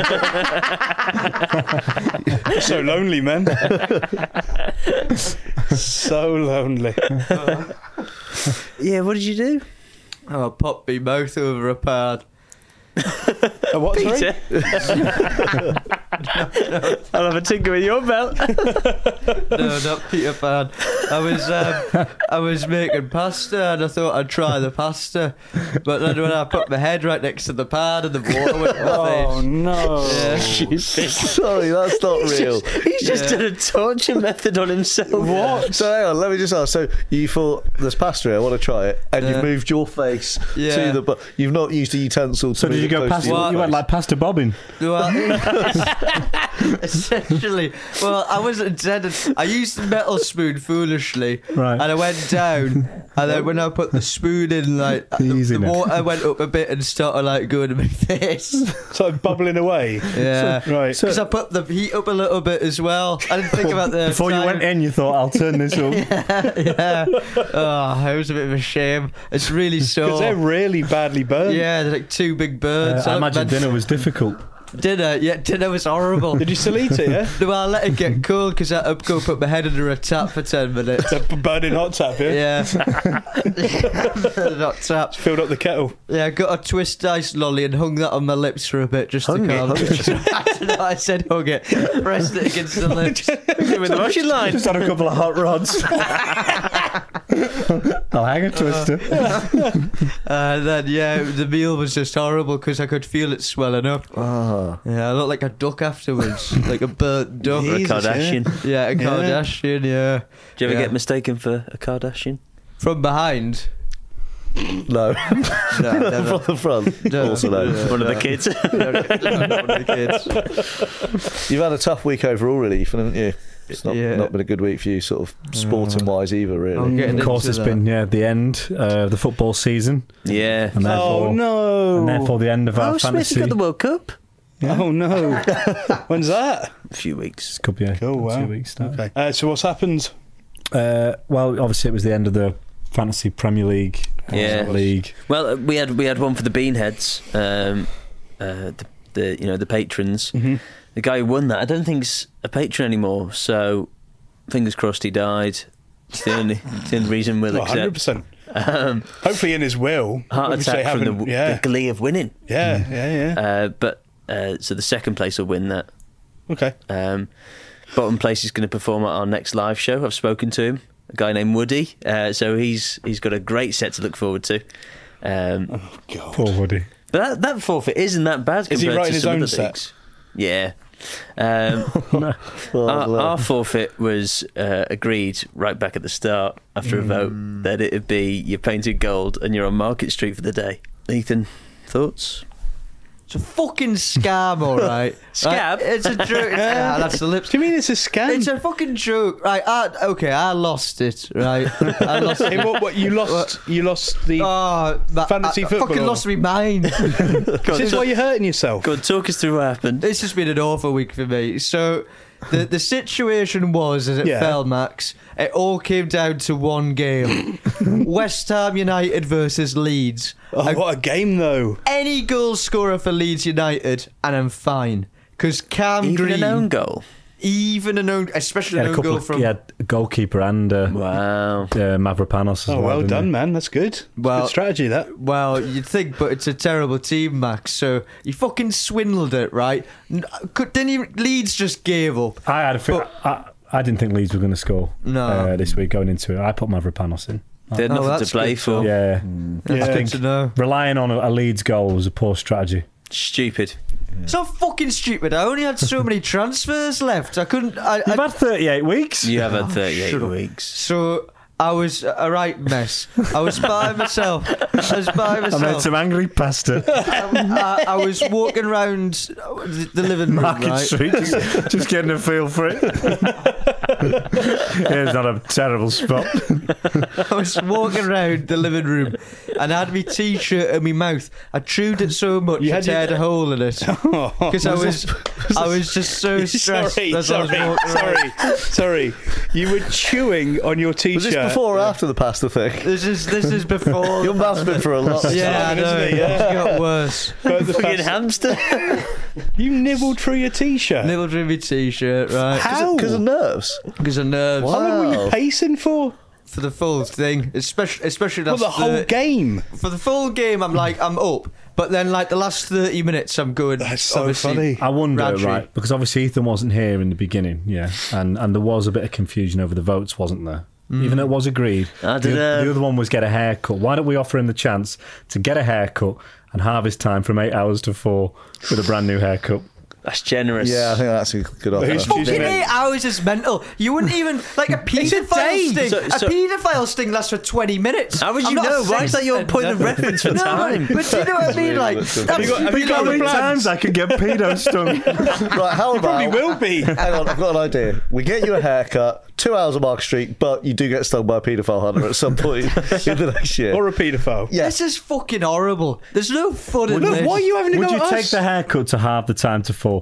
You're so lonely, man. So lonely. Yeah, what did you do? Oh, I popped my mouth over a pad. Uh, what, sorry? Peter. I'll have a tinker with your belt. No, not Peter Pan. I was um, I was making pasta and I thought I'd try the pasta, but then when I put my head right next to the pan and the water went in my Oh face. no! Yeah. Sorry, that's not He's real. just, he's just Yeah. done a torture method on himself. What? So hang on, let me just ask. So you thought there's pasta here, I want to try it, and Yeah. you've moved your face Yeah. to the. But you've not used a utensil. To So did move you it go close past? to your You went face? like pasta bobbing. Well, essentially, well, I wasn't intended. I used the metal spoon foolishly, Right. and I went down, and then when I put the spoon in, like the, Easy the now. water went up a bit and started like going to my face. So bubbling away. Yeah, Right. because I put the heat up a little bit as well. I didn't think about the Before you time. went in, you thought, "I'll turn this up." Yeah. Oh, it was a bit of a shame. It's really Because they're sore. really badly burned. Yeah, there's like two big birds. Uh, I don't imagine mention- dinner was difficult. Dinner, yeah, dinner was horrible. Did you still eat it, yeah? No, I let it get cold because I had to go put my head under a tap for ten minutes. The burning hot tap, yeah? Yeah. Not tap. Filled up the kettle. Yeah, I got a twist ice lolly and hung that on my lips for a bit just Hung to it? calm. I don't know, I said hug it. Pressed it against the lips. With the washing line. Just had a couple of hot rods. I'll hang a twister. And then, yeah, the meal was just horrible because I could feel it swelling up. Ah. Yeah, I looked like a duck afterwards, like a burnt duck. Or a Jesus, Kardashian. Yeah, a Yeah. Kardashian, yeah. Do you ever Yeah. get mistaken for a Kardashian? From behind? No, No, never. from the front. No. Also, no. No. One of the kids? No, not one of the kids. You've had a tough week overall, really, Ethan, haven't you? It's not, Yeah. not been a good week for you, sort of sporting wise, either. I'm Really. getting Of course, into it's that. been yeah the end uh, of the football season, Yeah. and therefore, Oh no! and therefore the end of Oh, our Smith, fantasy. you got the World Cup? Oh no! When's that? A few weeks. This could be a Cool, wow. two weeks start. Okay. Uh, so what's happened? Uh, well, obviously, it was the end of the fantasy Premier League. uh, Yeah. league. Well, uh, we had we had one for the Beanheads, um, uh, the, the you know the patrons. Mm-hmm. The guy who won that, I don't think he's a patron anymore. So, fingers crossed he died. It's the only, it's the only reason we'll one hundred accept. percent. Um, Hopefully in his will. heart obviously attack from the, having- the yeah. glee of winning. Yeah, yeah, yeah. Uh, but uh, so the second place will win that. Okay. Um, bottom place is going to perform at our next live show. I've spoken to him, a guy named Woody. Uh, so he's he's got a great set to look forward to. Um, Oh God. Poor Woody. But that, that forfeit isn't that bad Is he compared writing to his some own other set? leagues. Yeah. Um, Well, our, well, our forfeit was uh, agreed right back at the start after a vote that it'd be you're painted gold and you're on Market Street for the day. Ethan, thoughts? It's a fucking scam, all right. Scab? Right, it's a joke. Yeah, that's the lips. Do you mean it's a scam? It's a fucking joke, right? I, okay, I lost it, right? I lost Hey, it. what, what, you lost? You lost the. Oh, that, Fantasy I, I football. fucking lost my mind. This is why you're hurting yourself. Go on, talk us through what happened. It's just been an awful week for me. So, the the situation was, as it Yeah. fell, Max, it all came down to one game: West Ham United versus Leeds. Oh, I- what a game though! Any goal scorer for Leeds United, and I'm fine. Because Cam Even Green, an own goal. even an own, especially He an had a own couple goal of from. yeah, goalkeeper and uh, Wow. uh, Mavropanos as Oh, well. well didn't done, he? man. That's good. Well- good strategy. That. Well, you'd think, but it's a terrible team, Max. So he fucking swindled it, right? N- Could, didn't even Leeds just gave up? I had a fi- But- I, I didn't think Leeds were going to score No. uh, this week going into it. I put Mavropanos in. They had Oh, nothing that's to play good for. Yeah, Yeah. I think Good to know. relying on a, a Leeds goal was a poor strategy. Stupid. It's not fucking stupid. I only had so many transfers left. I couldn't. I, You've I, had thirty-eight weeks. You have had thirty-eight shut up. weeks. so I was a right mess. I was by myself. I was by I made myself. some angry pasta. I, I was walking around the, the living room, Market right? Street, just, just getting a feel for it. It's not a terrible spot. I was walking around the living room, and I had my t-shirt in my mouth. I chewed it so much You I had your- teared a hole in it because I was I was just so stressed. Sorry, as I was sorry, walking around. sorry, sorry. You were chewing on your t-shirt. Was this before or after the pasta thing? This is this is before. Your mouth's been for a lot. Yeah, I time, know. isn't it? It's Yeah. got worse. But the Fucking fact- hamster. You nibbled through your t-shirt. Nibbled through my t-shirt, right? How? Because of nerves. Because of nerves. Wow. How long were you pacing for? For the full thing, especially especially Well, last the whole thir- game. For the full game, I'm like I'm up, but then like the last thirty minutes, I'm going. That's so obviously, funny. I wonder, Radri. right? Because obviously Ethan wasn't here in the beginning, yeah, and and there was a bit of confusion over the votes, wasn't there? Even though it was agreed, I the, dunno. the other one was get a haircut. Why don't we offer him the chance to get a haircut and halve his time from eight hours to four with a brand new haircut? That's generous. Yeah, I think that's a good offer. Who's Fucking choosing eight it? hours is mental. You wouldn't even like a a paedophile day. sting. So- so- a paedophile sting lasts for twenty minutes. How would I'm you not a know? Why is sex that your point of offender. reference for No, time? But, but do you know what I mean? Like, Have you that's got- have you really got like- the plan? times I could get pedo stung? Right, how about... Probably will be. Hang on, I've got an idea. We get you a haircut, two hours of Mark Street, but you do get stung by a paedophile hunter at some point in the next year. Or a paedophile. Yeah. This is fucking horrible. There's no fun in Look, this. why are you having to Would go you at take us? the haircut to halve the time to four?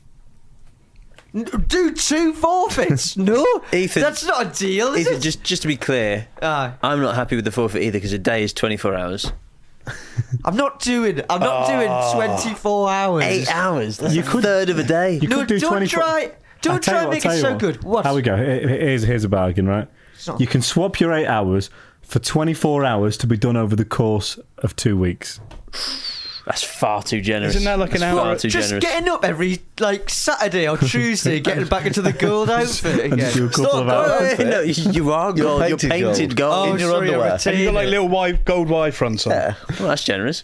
Do two forfeits? No, Ethan- that's not a deal. Is Ethan, it? just just to be clear, Aye. I'm not happy with the forfeit either because a day is twenty-four hours. I'm not doing. I'm not doing twenty-four hours. Eight hours. That's You a could- third of a day. You No, could do don't twenty-four. try. I'll Don't tell try you and what, make I'll it tell so you what. good. What? How we go? Here- Here's, here's a bargain, right? not- You can swap your eight hours for twenty-four hours to be done over the course of two weeks. That's far too generous. Isn't that like an That's hour- Far too Just generous. getting up every like Saturday or Tuesday, getting back into the gold outfit And just do a again. couple of Stop, hours. don't- no, you, you are You're gold. You're painted painted gold. Oh, in your sorry, underwear. a Have you got like retainer. little wide, gold wide fronts on? Yeah. Well, that's generous.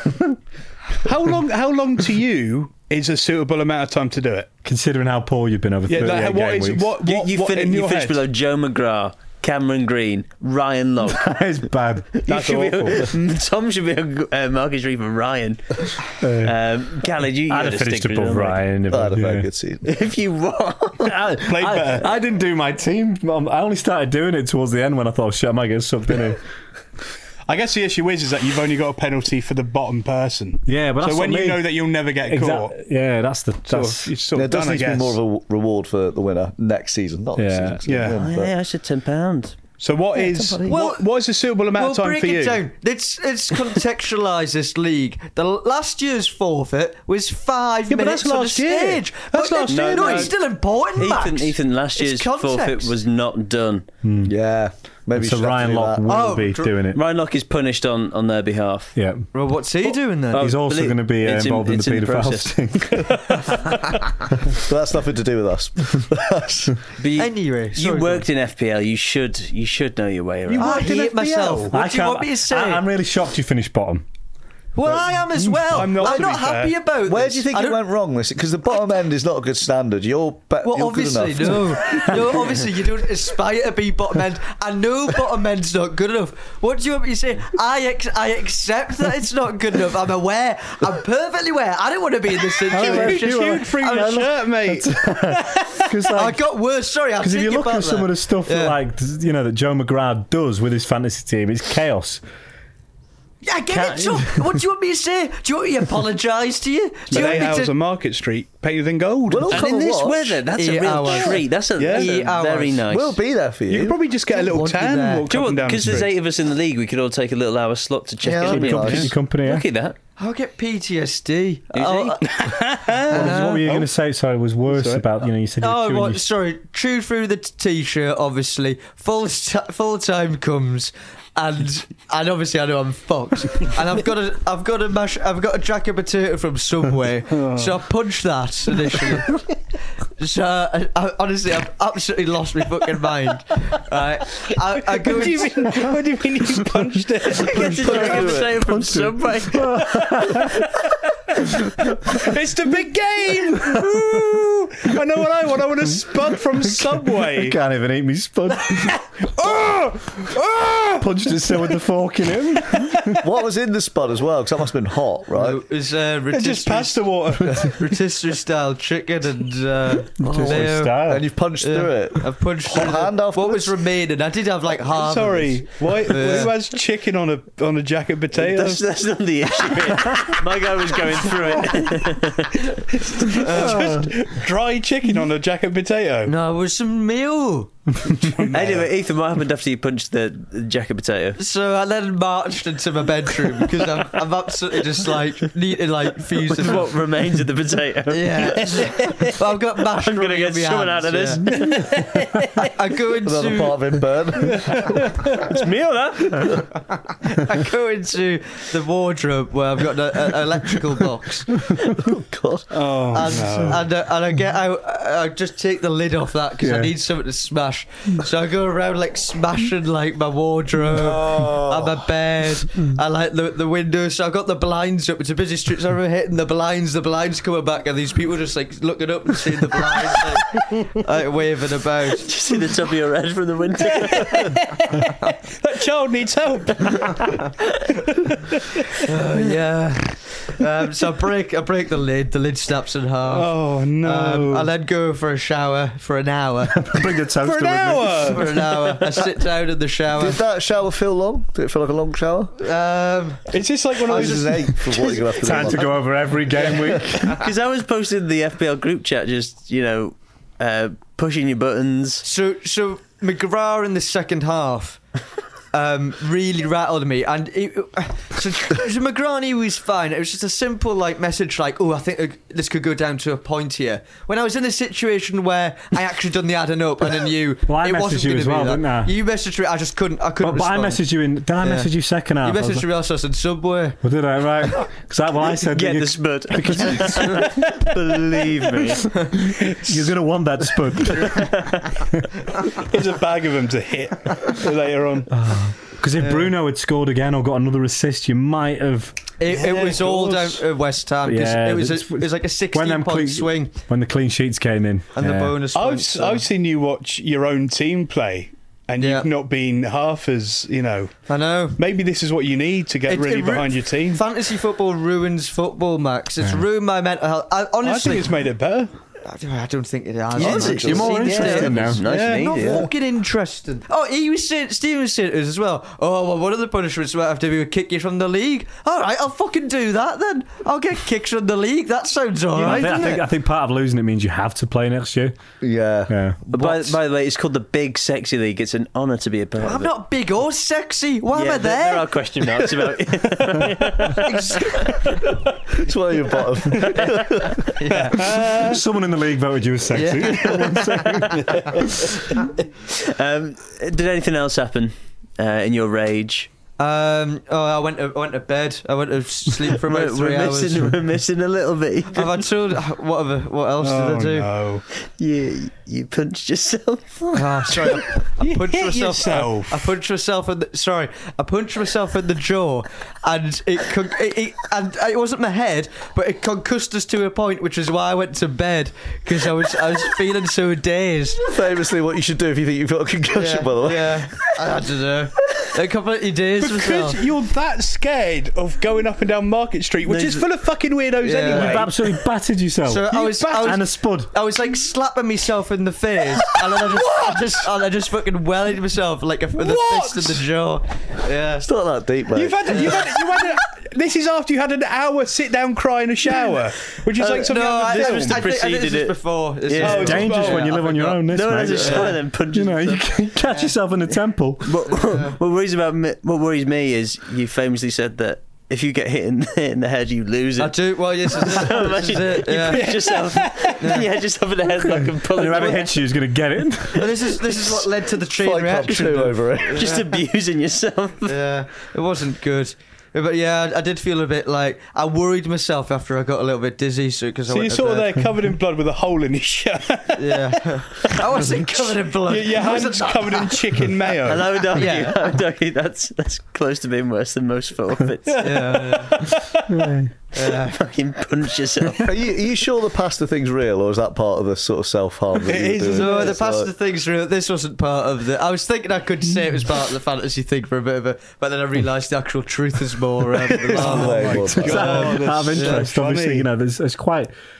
How long? How long to you is a suitable amount of time to do it? Considering how poor you've been over Yeah, thirty-eight like, what game is weeks. what? You, what, you, what fin- in you your finished head? below Joe McGrath, Cameron Green, Ryan Locke. That is bad. That's You should awful. Be, Tom should be a uh, Marcus Reeve and Ryan. Um, Khaled, you, you I'd had have a finished stick above with it, Ryan. If I had a yeah. very good season. If you want. I, Played I- better. I didn't do my team. Um, I only started doing it towards the end when I thought, shit, I might get subbed in here. I guess the issue is, is that you've only got a penalty for the bottom person. Yeah, but that's so when what you me- know that you'll never get caught, Exactly. Yeah, that's the. sort That's, of, it's sort There of does done, I need to be guess. more of a reward for the winner next season, not this Yeah. season. Yeah. Win, Oh, but- yeah, I said ten pounds. So what is somebody- what, Well- what is a suitable amount Well, of time break for it you? down. Let's let's contextualise this league. The l- last year's forfeit was five Yeah, but minutes that's on last the year. stage. That's But last no, year, No, mate. it's still important, Ethan, Max. Ethan, last It's year's context. forfeit was not done. Yeah. Maybe so you should have to Ryan do Locke that. will Oh, be dr- doing it. Ryan Locke is punished on, on their behalf. Yeah. Well, what's he doing then? Oh, He's also but it- going to be uh, it's in- involved in, it's the in the paedophile process. sting. But that's nothing to do with us. But you, Anyway, you sorry, worked in F P L. You should you should know your way around. You I worked in hate F P L. myself. What do you want me to say? I, am really shocked you finished bottom. well, I am as well. I'm not, to be happy fair. about Where this. do you think I it don't- went wrong this? Because the bottom end is not a good standard. You're, be- Well, you're good obviously, enough. no. No, obviously, you don't aspire to be bottom end. I know bottom end's not good enough. What do you want me to say? I ex- I accept that it's not good enough. I'm aware. I'm perfectly aware. I don't want to be in this situation. You shoot through I'm your sure- shirt, mate. Because I like, got worse. Sorry, I'll Because if take you it look back at some there. of the stuff Yeah. that, like, you know, that Joe McGrath does with his fantasy team, it's chaos. Yeah, I get Can't- it. So, what do you want me to say? Do you want me to apologise to you? Do But you want eight me hours to? on Market Street, painted in gold. Well, And in Come this watch. weather, that's a Eight real hours. treat. That's a, Yeah. that's a Eight hours. very nice. We'll be there for you. you could probably just get a little want you tan there. and walk Do you up know and what? down Because the there's street. eight of us in the league, we could all take a little hour slot to check Yeah, it that'd in. be Yeah. nice. Keep your company, yeah? Look at that. I'll get P T S D. Who's I'll- he? What, is- what were you going to say? Sorry, was worse Sorry. about, you know, you said you were Oh, chewing what, your- sorry. Chewed through the t- t-shirt. Obviously, full t- full time comes, and and obviously I know I'm fucked, and I've got a I've got a mash I've got a jack of potato from somewhere, so I punched that initially. So I, I, honestly, I've absolutely lost my fucking mind. Right, I, I go What do you into- mean? What do you mean you punched it? Get the jack of potato from Punched it. Subway. It's the big game! Ooh, I know what I want. I want a spud from I Subway. can't even eat me spud. Oh! Oh! Punched it still with the fork in him. What was in the spud as well? Because that must have been hot, right? It was uh, It's just rotisserie, pasta water. rotisserie style chicken and uh, Just no. with style. And you've punched Yeah. through it. I've punched Hot through the- hand what afterwards? was remaining. I did have like half. of Sorry, it. why, Yeah. who has chicken on a on a jacket potato? That's, that's not the issue. My guy was going through it. Just dry chicken on a jacket potato. No, it was some meal. Anyway, Ethan, what happened after you punched the, the jacket potato? So I then marched into my bedroom because I'm, I'm absolutely just like need to like fuse With it. what remains of the potato? Yeah, well, I've got mashed. I'm gonna get someone out of this. Yeah. I go Another into part of him burn. It's meal, that. I go into the wardrobe where I've got an electrical box, Oh, God. Oh and no! and, uh, and I get out. I just take the lid off that because I Yeah. need something to smash. So I go around like smashing like my wardrobe and my bed and like the the windows. So I've got the blinds up. It's a busy street. So I'm hitting the blinds. The blinds coming back, and these people just like looking up and seeing the blinds like, like waving about. Did you see the top of your head from the window? That child needs help. Oh yeah. Um, so I break I break the lid. The lid snaps in half. Oh no! Um, I then go for a shower for an hour. Bring the toaster For an with hour. for an hour. I sit down in the shower. Did that shower feel long? Did it feel like a long shower? Um, It's just like one of I was those. just eight for what you're going to have me. to Time do. to go over every game week. Because I was posting the F B L group chat, just you know, uh, pushing your buttons. so so McGrath in the second half um, really rattled me, and it, so, so McGrath was fine. It was just a simple like message like, "Oh, I think this could go down to a point here." When I was in a situation where I actually done the adding up and I knew Well, I it messaged wasn't you going to as be well, that. didn't I? You messaged me. I just couldn't. I couldn't. But, but I respond. messaged you in. Did I Yeah. message you second half? You I was messaged me also in Subway. Well, did I? Right. Because well, I said Get that you, the spud. Believe me. you're going to want that spud. There's a bag of them to hit later on. Because if Bruno had scored again or got another assist, you might have. It, Yeah, it was of all down course. to West Ham because Yeah, it was a, it's- it was like a when sixteen them point clean- swing When the clean sheets came in. and the Yeah. bonus I've points. so- I've seen you watch your own team play, and Yeah. you've not been half as you know. I know. Maybe this is what you need to get It- really it ru- behind your team. Fantasy football ruins football, Max. It's ruined my mental health. I, I honestly, think it's made it better. I don't, I don't think it has. Yeah, Max. it's- You're more it's- interested yeah, now. it's Nice Yeah. and Not easy, yeah. fucking interesting. Oh, he was saying, Steve was saying to us as well. Oh, well, one of the punishments might have to be we kick you from the league. All right, I'll fucking do that then. I'll get kicked from the league. That sounds all I right, think, I, doesn't think, it? I think part of losing it means you have to play next year. Yeah. Yeah. But by, What? by the way, it's called the Big Sexy League. It's an honour to be a part I'm of it. not big or sexy. Why yeah, am I there, there? there are question marks about it. It's why you're bottom. Someone in the league voted you as sexy. um, did anything else happen uh, in your rage? Um, oh, I went to, I went to bed. I went to sleep for about We're, three we're hours. missing, we're missing a little bit. Have I told what? Other, what else Oh did I do? no! You, you punched yourself. Ah, sorry, I, I You punched hit myself. yourself. I, I punched myself in the. Sorry, I punched myself in the jaw, and it, con- it, it and it wasn't my head, but it concussed us to a point, which is why I went to bed because I was I was feeling so dazed. Famously, what you should do if you think you've got a concussion, Yeah, by the way. yeah. I, I don't know. I completely dazed myself. Because you're that scared of going up and down Market Street, which No, is full of fucking weirdos Yeah. anyway. You've absolutely battered yourself. So I You was, I bastard. was and a spud. I was like slapping myself in the face, and then I just, I just, and I just fucking wellied myself like a, with a What? fist in the jaw. Yeah. It's not that deep, mate. You've had, you've had, you had a, this is after you had an hour sit down cry in a shower, which is like something no, out I, of I, the was, film. I, think, I think this preceded was it. before. This Yeah. is- Oh, It's dangerous oh, when you yeah, live I on your forgot. own, this, No one mate. has a shot and then punches You know, you himself. can catch yourself in a temple. What, what worries about me, what worries me is you famously said that if you get hit in, hit in the head, you lose it. I do. Well, yes, this is it. This Imagine is it. you Yeah. pinch yourself, then you hit yourself in the head like a And bullet. whoever hits you is going to get it. Well, this is this is what led to the chain Fight Club reaction. two over it. Just abusing yourself. Yeah, it wasn't good. But yeah, I did feel a bit like I worried myself after I got a little bit dizzy. So because I So went you're to sort of bed. there covered in blood with a hole in his shirt. Yeah, I wasn't covered in blood. Your, your I wasn't- hands covered in chicken mayo. And I would argue, Yeah. I would argue that's that's close to being worse than most forfeits. Yeah, yeah. yeah. Fucking punch yourself. Are you, are you sure the pasta thing's real, or is that part of the sort of self-harm that It you is, were doing? isn't No, it? the It's pasta like- thing's real. This wasn't part of the. I was thinking I could say it was part of the fantasy thing for a bit of a, but then I realised the actual truth is more. Um, the Oh, law. my God. God, Out of that's interest, so obviously, funny. you know, there's, there's quite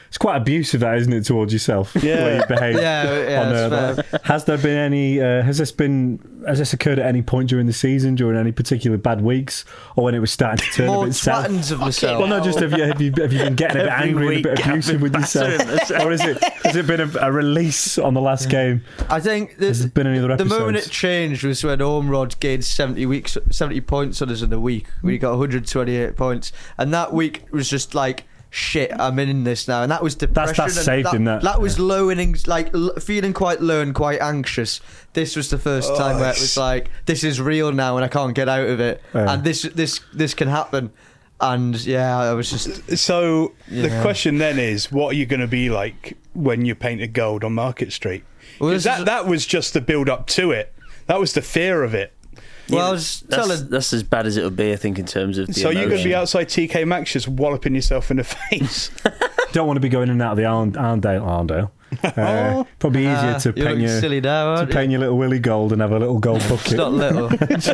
it's quite abusive, that, isn't it, towards yourself? Yeah. The way you behave. Yeah, yeah, on, uh, that's that. Has there been any? Uh, has this been? Has this occurred at any point during the season, during any particular bad weeks, or when it was starting to turn More a bit south? twattings of myself. Well, not just have you, have you have you been getting a bit Every angry and a week bit I've abusive been with yourself, battering myself. or is it has it been a, a release on the last game? I think the, Has there been any other the episodes? moment it changed was when Ormrod gained seventy weeks, seventy points on us in a week. We got one hundred twenty-eight points, and that week was just like, shit, I'm in this now, and that was depression. that's and saved that, in that. That was low and anx- like l- feeling quite low and quite anxious. This was the first time where it was like, this is real now, and I can't get out of it, Yeah. and this this this can happen. And yeah, I was just So the Yeah. question then is, what are you going to be like when you're painted gold on Market Street? Well, Because this that is- that was just the build up to it. That was the fear of it. well, I Yeah, was that's, telling. that's as bad as it'll be, I think, in terms of the So you're going to emotion. be outside T K Maxx just walloping yourself in the face. Don't want to be going in and out of the Arn- Arndale. Arndale. Uh, probably easier Ah, to you're paint looking your silly now, to aren't you? paint your little Willy gold and have a little gold It's bucket. not little.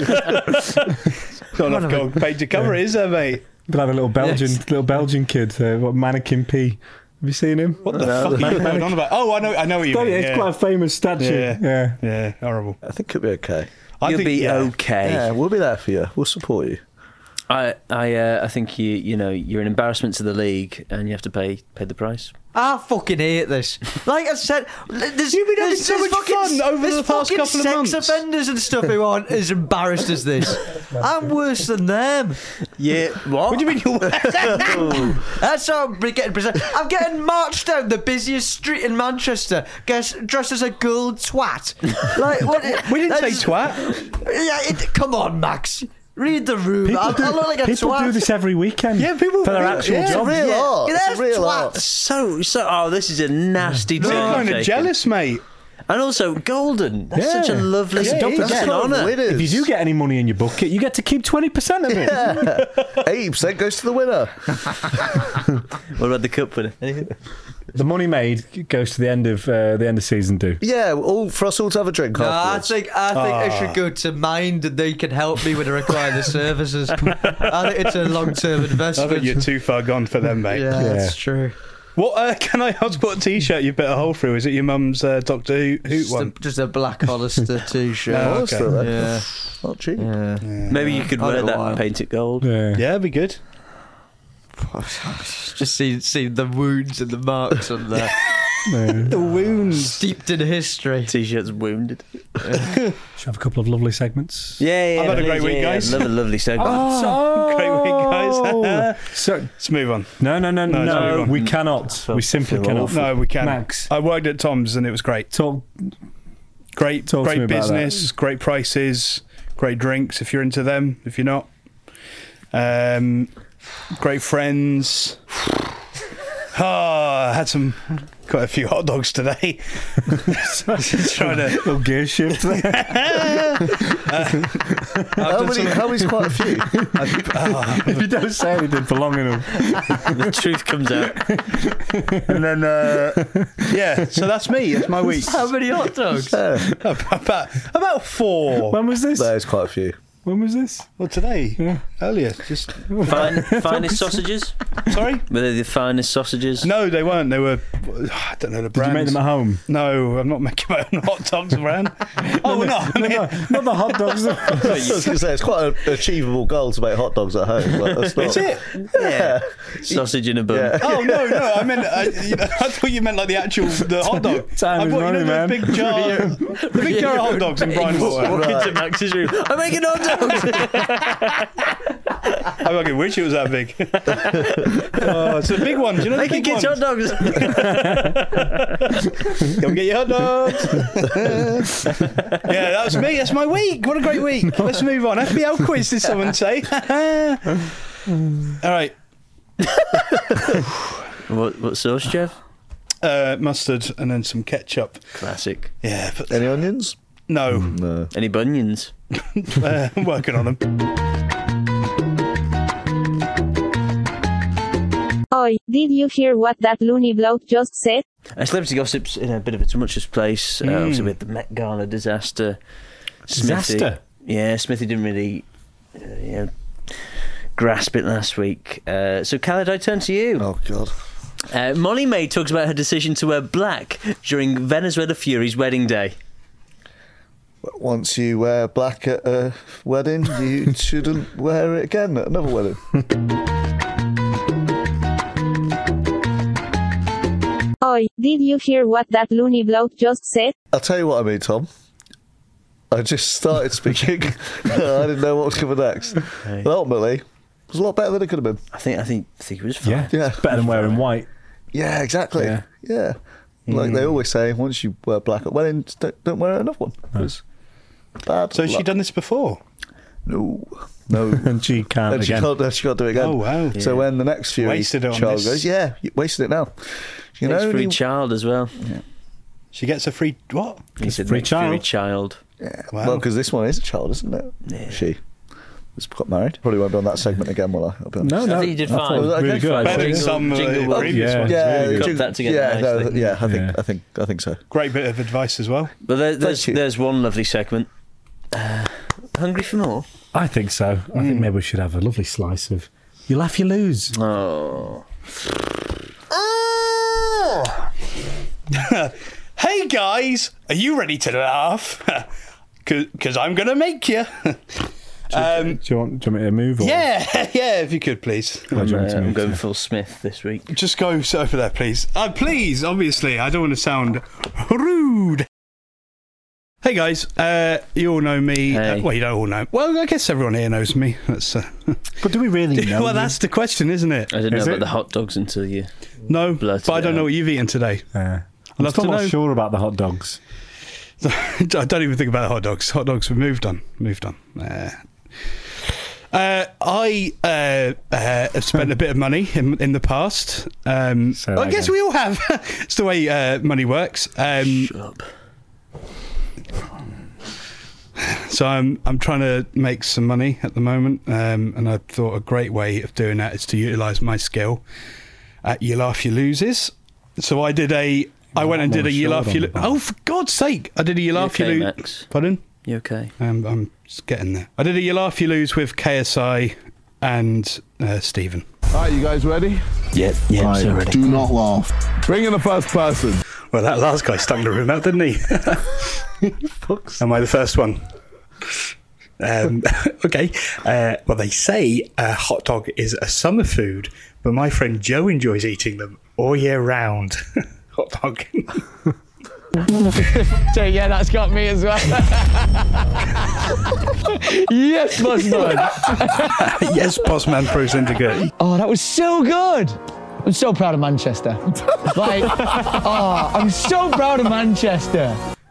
Got enough gold paint to cover it, is there, mate? But have a little Belgian Yes. little Belgian kid, uh, what Mannequin P. Have you seen him? What the fuck are you going on about? Oh, I know, I know what you Oh, mean. yeah, it's yeah. quite a famous statue. Yeah. Yeah. yeah, horrible. I think it'll be okay. I You'll think, be yeah. okay. Yeah, we'll be there for you. We'll support you. I I uh, I think you you know you're an embarrassment to the league, and you have to pay pay the price. I fucking hate this. Like I said, there's, You've been having there's, so there's much fucking, fun over there's the past fucking couple of sex months. offenders and stuff who aren't as embarrassed as this. I'm worse than them. Yeah, what? What do you mean you're That's how I'm getting presented. I'm getting marched down the busiest street in Manchester, guess dressed as a girl twat. Like what? We didn't say that's- twat. Yeah, it, come on, Max. Read the room. People, I, do, I look like a people twat. do this every weekend. Yeah, people- for their yeah, actual it's a job. real Yeah. art. Yeah, It's a that's real twat. art. So so. Oh, this is a nasty. We're take kind you've of taken. jealous, mate. And also, golden. That's Yeah. such a lovely. Yeah, don't it is. forget an That's honour. what it is. If you do get any money in your bucket, you get to keep twenty percent of it. eighty percent goes to the winner. What about the cup winner? The money made goes to the end of uh, the end of season do. Yeah, all for us all to have a drink No, I afterwards. think I think I Ah. should go to Mind and they can help me when I require the services. I think it's a long term I investment. think you're too far gone for them, mate. yeah, Yeah. that's true. What uh, can I ask? What T-shirt you bit a hole through? Is it your mum's uh, Doctor Who, Who Just a, one? just a black Hollister t-shirt. Oh, Oh, okay. still there. Yeah, Not cheap. yeah. Maybe you could I wear don't that know. and paint it gold. Yeah. Yeah, it'd be good. Just see see the wounds and the marks on there, Yeah. The wounds. steeped in history. T-shirt's wounded. Should have a couple of lovely segments. Yeah, yeah. I've had a great yeah, week, yeah. guys. Another lovely segment. Oh, Great week, guys. so Let's move on. no, no, no, No, no. it's moving on. we cannot. We simply feel cannot. awful. No, we can. Max, I worked at Tom's and it was great. talk. Great, Talk to me great about business, great prices, great drinks if you're into them. If you're not, um, great friends. Oh, I had some, quite a few hot dogs today. Trying to. Little gear shift there. How many? How many's quite a few? If you don't say anything for long enough. The truth comes out. And then, uh, yeah, so that's me. That's my week. How many hot dogs? about, about four. When was this? There's quite a few. When was this? Well, today, Yeah. earlier. Just Fine, finest sausages? sorry. Were they the finest sausages? No, they weren't. They were. I don't know the Did brand. you make them at home? No, I'm not making my own hot dogs around. Oh no, I No, mean, no, not the hot dogs. I was going to say it's quite an achievable goal to make hot dogs at home. But that's not, is it? Yeah. Sausage in a bun. Yeah. Oh no, no, I meant. I, you know, I thought you meant like the actual the hot dog. Time I is bought, money, you know, man. the big jar, the big jar of hot dogs in brine water. Walk Right. into Max's room. I'm making hot dogs. I fucking wish it was that big. Oh, it's a big one. Do you know the Making big kids ones? hot dogs. Come get your hot dogs. Yeah, that was me. That's my week. What a great week. Let's move on. F B L quiz, did someone say? All right. What, what sauce, Jeff? Uh, mustard and then some ketchup. Classic. Yeah, but Any onions? no. No. Any bunions? Uh, I'm working on them. Oi, did you hear what that loony bloke just said? Uh, celebrity gossip's in a bit of a tumultuous place. Uh, obviously, with the Met Gala disaster. Smithy- Disaster? Yeah, Smithy didn't really uh, you know, grasp it last week. Uh, so, Khaled, I turn to you. Oh God. Uh, Molly May talks about her decision to wear black during Venezuela Fury's wedding day. Once you wear black at a wedding, you shouldn't wear it again at another wedding. Oi, did you hear what that loony bloke just said? I'll tell you what I mean, Tom. I just started speaking. I didn't know what was coming next. Hey. But ultimately, it was a lot better than it could have been. I think I think I think it was fine. Yeah, Yeah. it's better than wearing white. Yeah, exactly. Yeah. Yeah. Like they always say, once you wear black at weddings, don't, don't wear another one. It's bad. So has she luck. done this before? No. No. And she can't And she again. can't, she can't do it again. Oh, wow. So Yeah. when the next Fury Wasted it on child this. goes, yeah, you wasted it now. You Next know, free you- child as well. She gets a free what? He said free next Fury child. child. yeah. Wow. Well, because this one is a child, isn't it? Yeah. She was got married. Probably won't be on that segment again, will I? I'll be honest. No, no. I think you did I thought fine. it was Okay, really good. fine. Better than Jingle- some uh, jingle bell. previous Yeah. ones. Yeah, Cut jig- that together yeah, no, nicely. yeah, I think, Yeah. I think, I think so. Great bit of advice as well. But there, there's you. there's one lovely segment. Uh, hungry for more? I think so. I think maybe we should have a lovely slice of you laugh, you lose. Oh. Hey guys, are you ready to laugh? Because I'm going to make you. um, Do you want, do you want me to move? Or? yeah, yeah, if you could, please. Or do you Uh, want me to I'm move going to- full Smith this week. Just go sit over there, please. Uh, please, obviously, I don't want to sound rude. Hey guys, uh, you all know me. Hey. Uh, well, you don't all know. Well, I guess everyone here knows me. That's. Uh, But do we really know? well, you? that's the question, isn't it? I didn't know Is about it? the hot dogs until you. No, Blurted but I it don't know out. what you've eaten today. Uh, I'm love still to not know. sure about the hot dogs. I don't even think about the hot dogs. Hot dogs, we've moved on. Moved on. Uh, uh, I uh, uh, have spent a bit of money in, in the past. Um, Say I that guess again. we all have. It's the way uh, money works. Um, Shut up. so I'm I'm trying to make some money at the moment, um, and I thought a great way of doing that is to utilise my skill at You Laugh You Loses. So I did a. I went and more did a You short Laugh on You. the Lo- bar. oh, for God's sake! I did a You Laugh You okay, Lose. Max? Pardon? You okay? Um, I'm just getting there. I did a You Laugh You Lose with K S I and uh, Stephen. All right, you guys ready? Yeah, yeah, All I'm so right, ready. do not laugh. Bring in the first person. Well, that last guy stunk the room out, didn't he? Am I the first one? Um, okay. Uh, well, they say a hot dog is a summer food, but my friend Joe enjoys eating them all year round. Hot dog. So yeah, that's got me as well. Yes, boss man. Yes, boss man, pro syndicate. Oh, that was so good. I'm so proud of Manchester. Like, oh, I'm so proud of Manchester.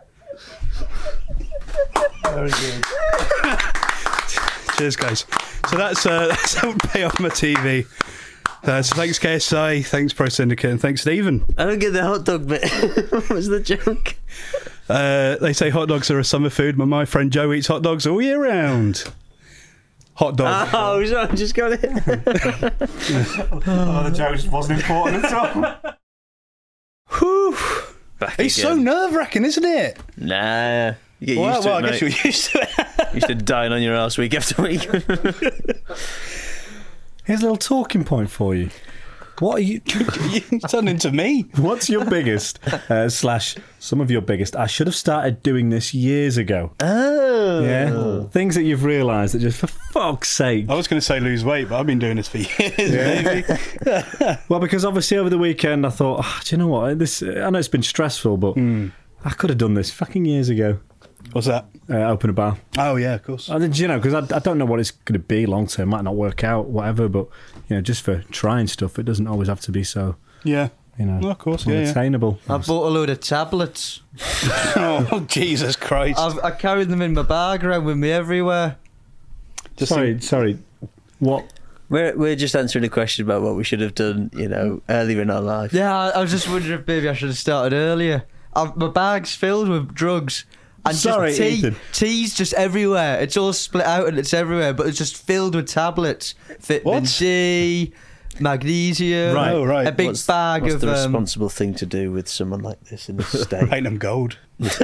Cheers, guys. So that's uh, that's how I pay off my T V. Uh, so thanks K S I, thanks Pro Syndicate, and thanks Stephen. I don't get the hot dog bit. What was the joke? Uh, they say hot dogs are a summer food, but my friend Joe eats hot dogs all year round. Hot dog. Oh, so I just got it. Oh, the joke just wasn't important at all. Whew. Back It's so again. nerve wracking, isn't it? Nah. You get Well, used to well it, I guess mate. you're used to it. You used to dying on your ass week after week. Here's a little talking point for you. What are you? You turned into me. What's your biggest uh, slash some of your biggest? I should have started doing this years ago. Oh. Yeah, things that you've realised that just for fuck's sake. I was going to say lose weight, but I've been doing this for years, baby. Well, because obviously over the weekend I thought, oh, do you know what? This I know it's been stressful, but I could have done this fucking years ago. What's that? Uh, open a bar. Oh, yeah, of course. I did, you know, because I, I don't know what it's going to be long term. Might not work out, whatever. But you know, just for trying stuff, it doesn't always have to be so. Yeah. You know, Well, of course, yeah, yeah. unattainable. I bought a load of tablets. Oh, Jesus Christ. I've, I carried them in my bag around with me everywhere. Just sorry, sorry. What? We're we're just answering a question about what we should have done, you know, earlier in our life. Yeah, I, I was just wondering if maybe I should have started earlier. I've, my bag's filled with drugs. And Sorry, just tea. Ethan. Tea's just everywhere. It's all split out and it's everywhere, but it's just filled with tablets. Vitamin What? D, magnesium, Right. Oh, right. a big What's, bag what's of the um, responsible thing to do with someone like this in this state? Paint them gold. This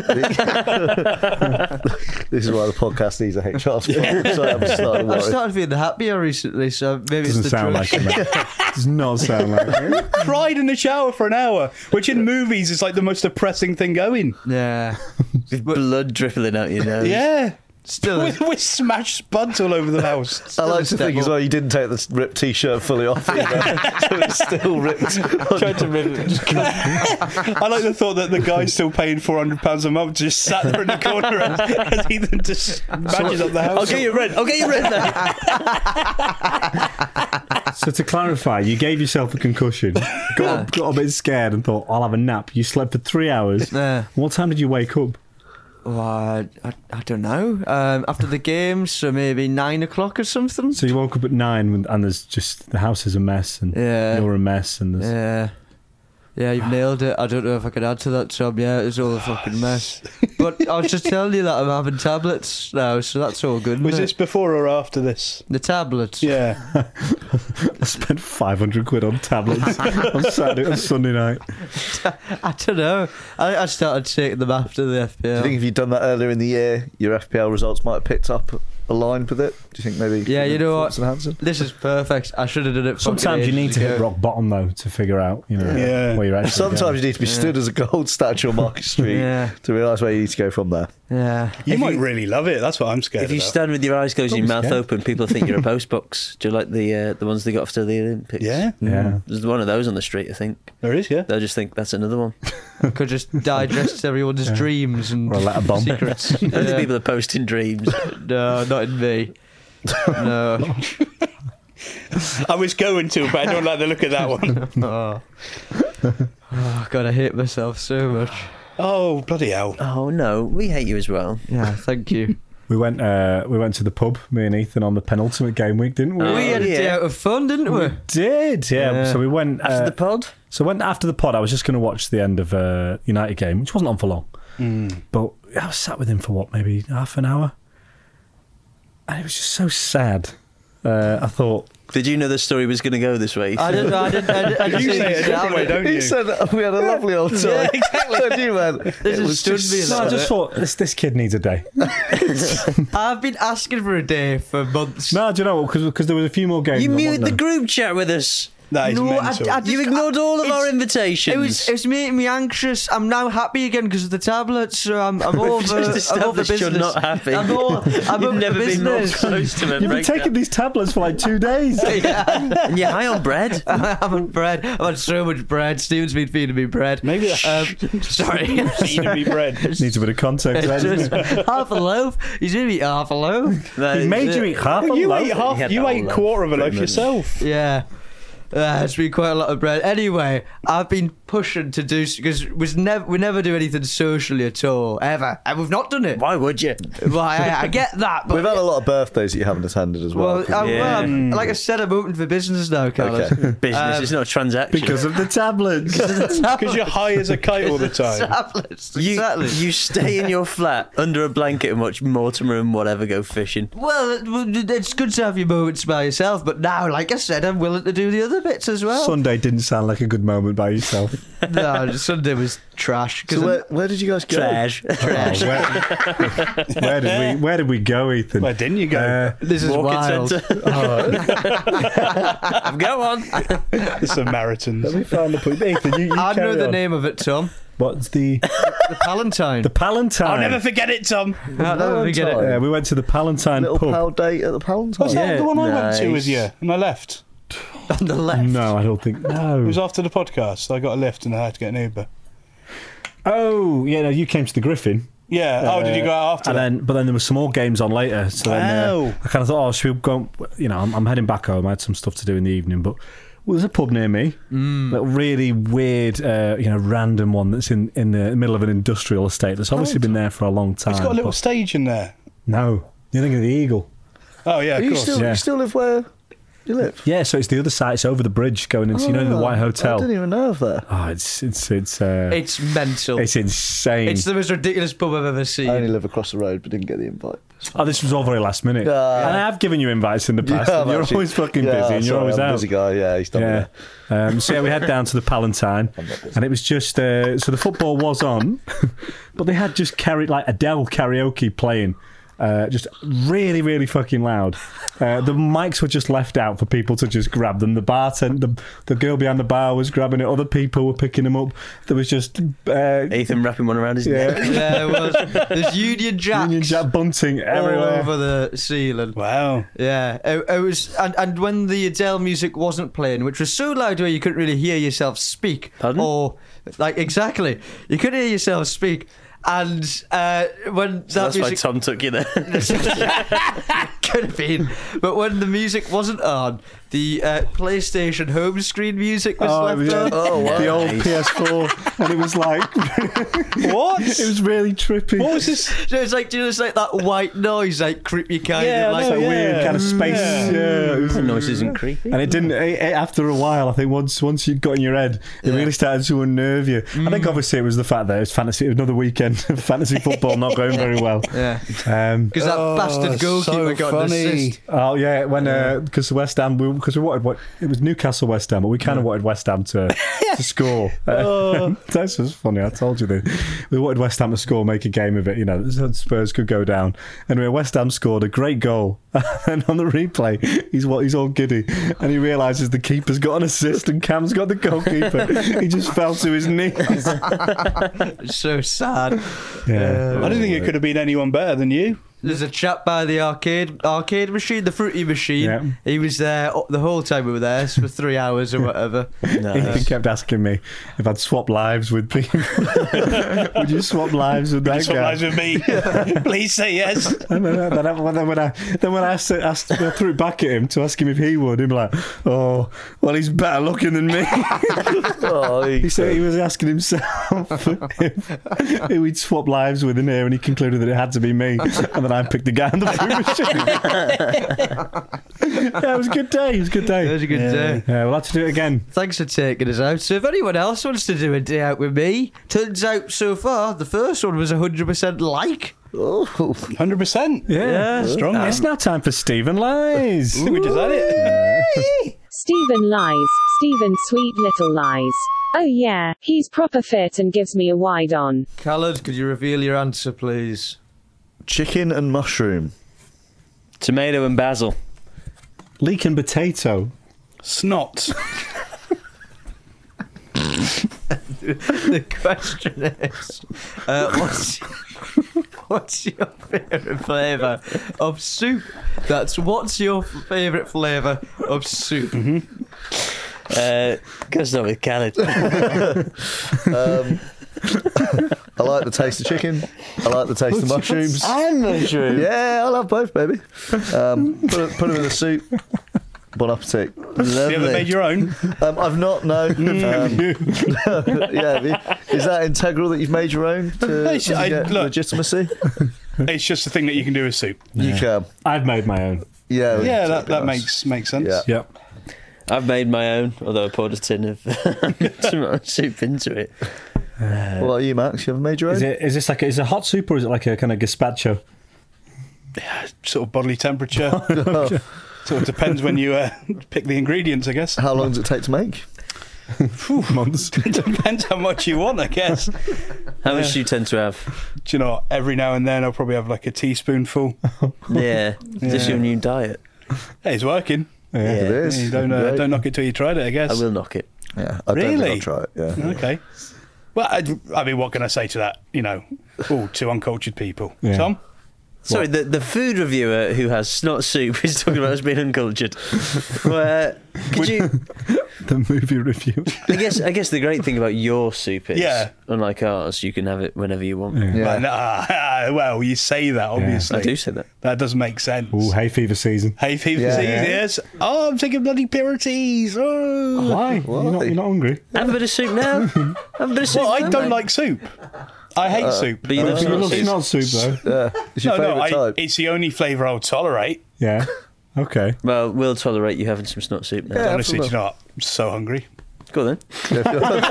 is why the podcast needs a H R spot. So I'm starting to I've worry. started feeling happier recently, so maybe Doesn't it's the sound drugs. like it, mate. Does not sound like it. Cried in the shower for an hour, which in movies is like the most depressing thing going. Yeah, With blood dribbling out your nose. Yeah. still. With, with smashed spuds all over the house. I like Still to think as stable. well you didn't take the ripped t-shirt fully off either, so it's still ripped. Tried to rip it. I like the thought that the guy's still paying four hundred pounds a month just sat there in the corner as, as Ethan just badges up the house. I'll get you rent. I'll get you rent then. So to clarify, you gave yourself a concussion, got, got a bit scared and thought, I'll have a nap. You slept for three hours. Yeah. What time did you wake up? Well, I, I, I don't know. Um, after the game, so maybe nine o'clock or something. So you woke up at nine when- and there's just, the house is a mess and Yeah. you're a mess and there's... Yeah. Yeah, you've nailed it. I don't know if I could add to that, Tom. Yeah, it's all a fucking mess. But I was just telling you that I'm having tablets now, so that's all good. Was isn't this it? before or after this? The tablets? Yeah. I spent five hundred quid on tablets on Saturday, on Sunday night. I don't know. I, I started taking them after the F P L. Do you think if you'd done that earlier in the year, your F P L results might have picked up aligned with it? Do you think maybe? Yeah, you know what? Thoughts and Hansen? This is perfect. I should have done it. Sometimes you fucking need to ages hit ago. rock bottom though to figure out, you know, Yeah. where you're actually Sometimes going. you need to be stood as a gold statue on Market Street Yeah. to realise where you need to go from there. Yeah. You If might you- really love it. That's what I'm scared If you about. stand with your eyes closed and your mouth scared. open, people think you're a post box. Do you like the uh, the ones they got after the Olympics? Yeah, Yeah. There's one of those on the street, I think. there is, yeah. They'll just think that's another one. Could just digest everyone's dreams and Or a letter bomb. secrets. Only Yeah. people are posting dreams. No, not in me. No. I was going to, but I don't like the look of that one. Oh. Oh, God, I hate myself so much. Oh, bloody hell. Oh no, we hate you as well. Yeah, thank you. We went uh, we went to the pub, me and Ethan, on the penultimate game week, didn't we? Oh, we had a day yeah. out of fun, didn't we? did, yeah. Yeah. So we went... After uh, the pod? So when after the pod, I was just going to watch the end of uh, United game, which wasn't on for long. Mm. But I was sat with him for what, maybe half an hour, and it was just so sad. Uh, I thought, Did you know the story was going to go this way? I didn't. I didn't. I didn't, I didn't You see say it a different way, don't He you? said that we had a lovely old time. Yeah, exactly. And you went, This it has was stood just me a no, I little just bit. thought this this kid needs a day. I've been asking for a day for months. No, do you know what? Because there was a few more games. you on, muted wasn't the there? group chat with us. That is No, I- mental. I just- You ignored all of it's- our invitations. It was. It was making me anxious. I'm now happy again because of the tablets. So I'm. I'm over. just I'm over established you're business. not happy. I'm over. I'm You've over never been more business. close to a You've been breakdown. taking these tablets for like two days. And you're high on bread. I'm on bread. I've had so much bread. Steven's been feeding me bread. Maybe that- Um, sorry. Feeding me bread. Needs a bit of context. There, doesn't it? half a loaf. He's gonna eat half a loaf. No, He made you eat half Well, a you loaf. ate half. He had You the ate whole a quarter of a loaf, loaf pretty much. yourself. Yeah. Uh, it's been quite a lot of bread. Anyway, I've been pushing to do because we never we never do anything socially at all ever, and we've not done it. Why would you? Well, I, I get that, but We've had a lot of birthdays that you haven't attended as well. well, I, Yeah. well, I'm- like I said, I'm open for business now, Carlos. Okay. Business. Um, it's not a transaction. Because of the tablets. Because you're high as a kite all the time. Tablets, you, exactly. you stay in your flat under a blanket and watch Mortimer and whatever go fishing. Well, it- it's good to have your moments by yourself, but now, like I said, I'm willing to do the other bits as well. Sunday didn't sound like a good moment by yourself. No, Sunday was trash. 'cause So I'm- where, where did you guys go? Trash. Oh, where, where did we Where did we go, Ethan? Where didn't you go? Uh, this is Walking wild. centre. Go on. The Samaritans. let me find the point. Ethan, you, you I know carry the on. name of it, Tom. What's the The Palantine. the Palantine? I'll never forget it, Tom. I'll never forget it. Yeah, we went to the Palantine Little pub. pal date at the Palantine. Was that Yeah, the one I went to nice. with you and I left? On the left. No, I don't think. No. It was after the podcast. I got a lift and I had to get an Uber. Oh, yeah. No, you came to the Griffin. Yeah. Oh, did you go out after And that? then, but then there were some more games on later. So then uh, Wow. I kind of thought, oh, should we go? You know, I'm, I'm heading back home. I had some stuff to do in the evening, but well, there's a pub near me. Mm. Little really weird, uh, you know, random one that's in, in the middle of an industrial estate. That's obviously been there for a long time. It's got a little but- stage in there. no, you're thinking of the Eagle. Oh, yeah, Are of you course. still, Yeah. you still live where you live? Yeah, so it's the other side. It's over the bridge going into, you know, the Oh, White I Hotel. didn't even know of that. Oh, it's it's it's uh, It's mental. it's insane. It's the most ridiculous pub I've ever seen. I only live across the road, but didn't get the invite. Oh, this was all very last minute. Uh, and I have given you invites in the past. Yeah, and you're actually- always fucking yeah, busy, and you're sorry, always I'm a out. busy guy. Yeah, he's done Yeah. Um, so yeah, we head down to the Palatine, and it was just uh, so the football was on, but they had just carried like Adele karaoke playing. Uh, just really, really fucking loud. Uh, the mics were just left out for people to just grab them. The bartender, the, the girl behind the bar was grabbing it. Other people were picking them up. There was just uh, Ethan wrapping one around his yeah, neck. There was. There's Union Jacks Union Jack bunting all everywhere. over the ceiling. Wow. Yeah, it, it was, and, and when the Adele music wasn't playing, which was so loud where you couldn't really hear yourself speak, Pardon? or like exactly, you couldn't hear yourself speak, and uh, when So that that's why music Tom took you there. could have been, but when the music wasn't on, the uh, PlayStation home screen music was Oh, left yeah. on. Oh, wow. The old P S four, and it was like What? it was really trippy. What was this? So it's like, do you know, it's like that white noise, like creepy kind Yeah, of I like know, That yeah. weird kind of space. Yeah. Yeah, it was, The noise isn't creepy. and it didn't. It, it- after a while, I think once once you got in your head, it Yeah. really started to unnerve you. I think obviously it was the fact that it was fantasy. Another weekend of fantasy football not going very well. yeah, Um, because that Oh, bastard goalkeeper so got an funny. assist. oh yeah, when because the West Ham, because we, we wanted what it was Newcastle West Ham, but we kind of wanted West Ham to to score. Uh, that's just funny. I told you that we wanted West Ham to score, make a game of it. You know, so Spurs could go down. Anyway, West Ham scored a great goal, and on the replay, he's what he's all giddy, and he realises the keeper's got an assist, and Cam's got the goalkeeper. He just fell to his knees. It's so sad. Yeah. I didn't think it could have been anyone better than you. There's a chap by the arcade arcade machine, the fruity machine. Yeah. He was there the whole time we were there for three hours or whatever. He kept asking me if I'd swap lives with people. Would you swap lives with that Swap guy? lives with me. Please say yes. And then, then, I- then when I then when I asked, asked when I threw it back at him to ask him if he would, he'd be like, "Oh, well, he's better looking than me." Oh, He said he was asking himself if, who he'd swap lives with in here, and he concluded that it had to be me. And then I picked the guy on the food machine. Yeah, it was a good day. It was a good It day. was a good Yeah. day. Yeah, we'll have to do it again. Thanks for taking us out. So if anyone else wants to do a day out with me, turns out so far the first one was one hundred percent like. oh. one hundred percent. Yeah, Strong. It's now time for Stephen Lies. I think we just had it. Stephen lies. Stephen sweet little lies. Oh yeah, he's proper fit and gives me a wide on. Khaled, could you reveal your answer, please? Chicken and mushroom. Tomato and basil. Leek and potato. Snot. The question is, uh, what's, what's your favourite flavour of soup? That's what's your favourite flavour of soup? Uh, Gotta start with Khaled. Um, I like the taste of chicken. I like the taste of mushrooms. and mushroom. Yeah, I love both, baby. Um, put, put them in the soup. Bon appetit. Have you ever made your own? Um, I've not, no. Um, yeah, the- is that integral that you've made your own to, It's- to I- get look. legitimacy? It's just a thing that you can do with soup. You can. I've made my own. Yeah, Yeah, it'd that, be that nice. makes makes sense. Yeah. Yep. I've made my own, although I poured a tin of tomato soup into it. What about you, Max? You ever made your own? Is it is this like a, is it a hot soup or is it like a kind of gazpacho? Sort of bodily temperature. Sort of depends when you uh, pick the ingredients, I guess. How long does it take to make? Months. It depends how much you want, I guess. How much do you tend to have? Do you know what? Every now and then I'll probably have like a teaspoonful. Yeah. Is this Yeah. your new diet? Hey, it's working. It Yeah. is. You don't uh, Great. don't knock it till you tried it, I guess. I will knock it. Yeah, I don't Really? think I'll try it. Yeah. Okay. Well, I, I mean, what can I say to that? You know, oh, two uncultured people. Yeah. Tom? Sorry, the, the food reviewer who has snot soup is talking about us being uncultured. Well, uh, could you? The movie review. I guess I guess the great thing about your soup is, Yeah. unlike ours, you can have it whenever you want. Yeah. Yeah. Well, nah, well, you say that, obviously. I do say that. That doesn't make sense. Ooh, hay fever season. Hay fever Yeah. season, yes. Oh, I'm taking bloody Pirates. Oh. Why? You're not, you're not hungry. Have a bit of soup now. Have a bit of soup. Well, I now, don't mate. like soup. I hate soup. But you love You snot love soup. snot soup though. Yeah. It's your no, no, favourite I, type. it's the only flavour I'll tolerate. Yeah. Okay. Well, we'll tolerate you having some snot soup now. Yeah. Honestly, do you absolutely. know what? I'm so hungry. Go on then.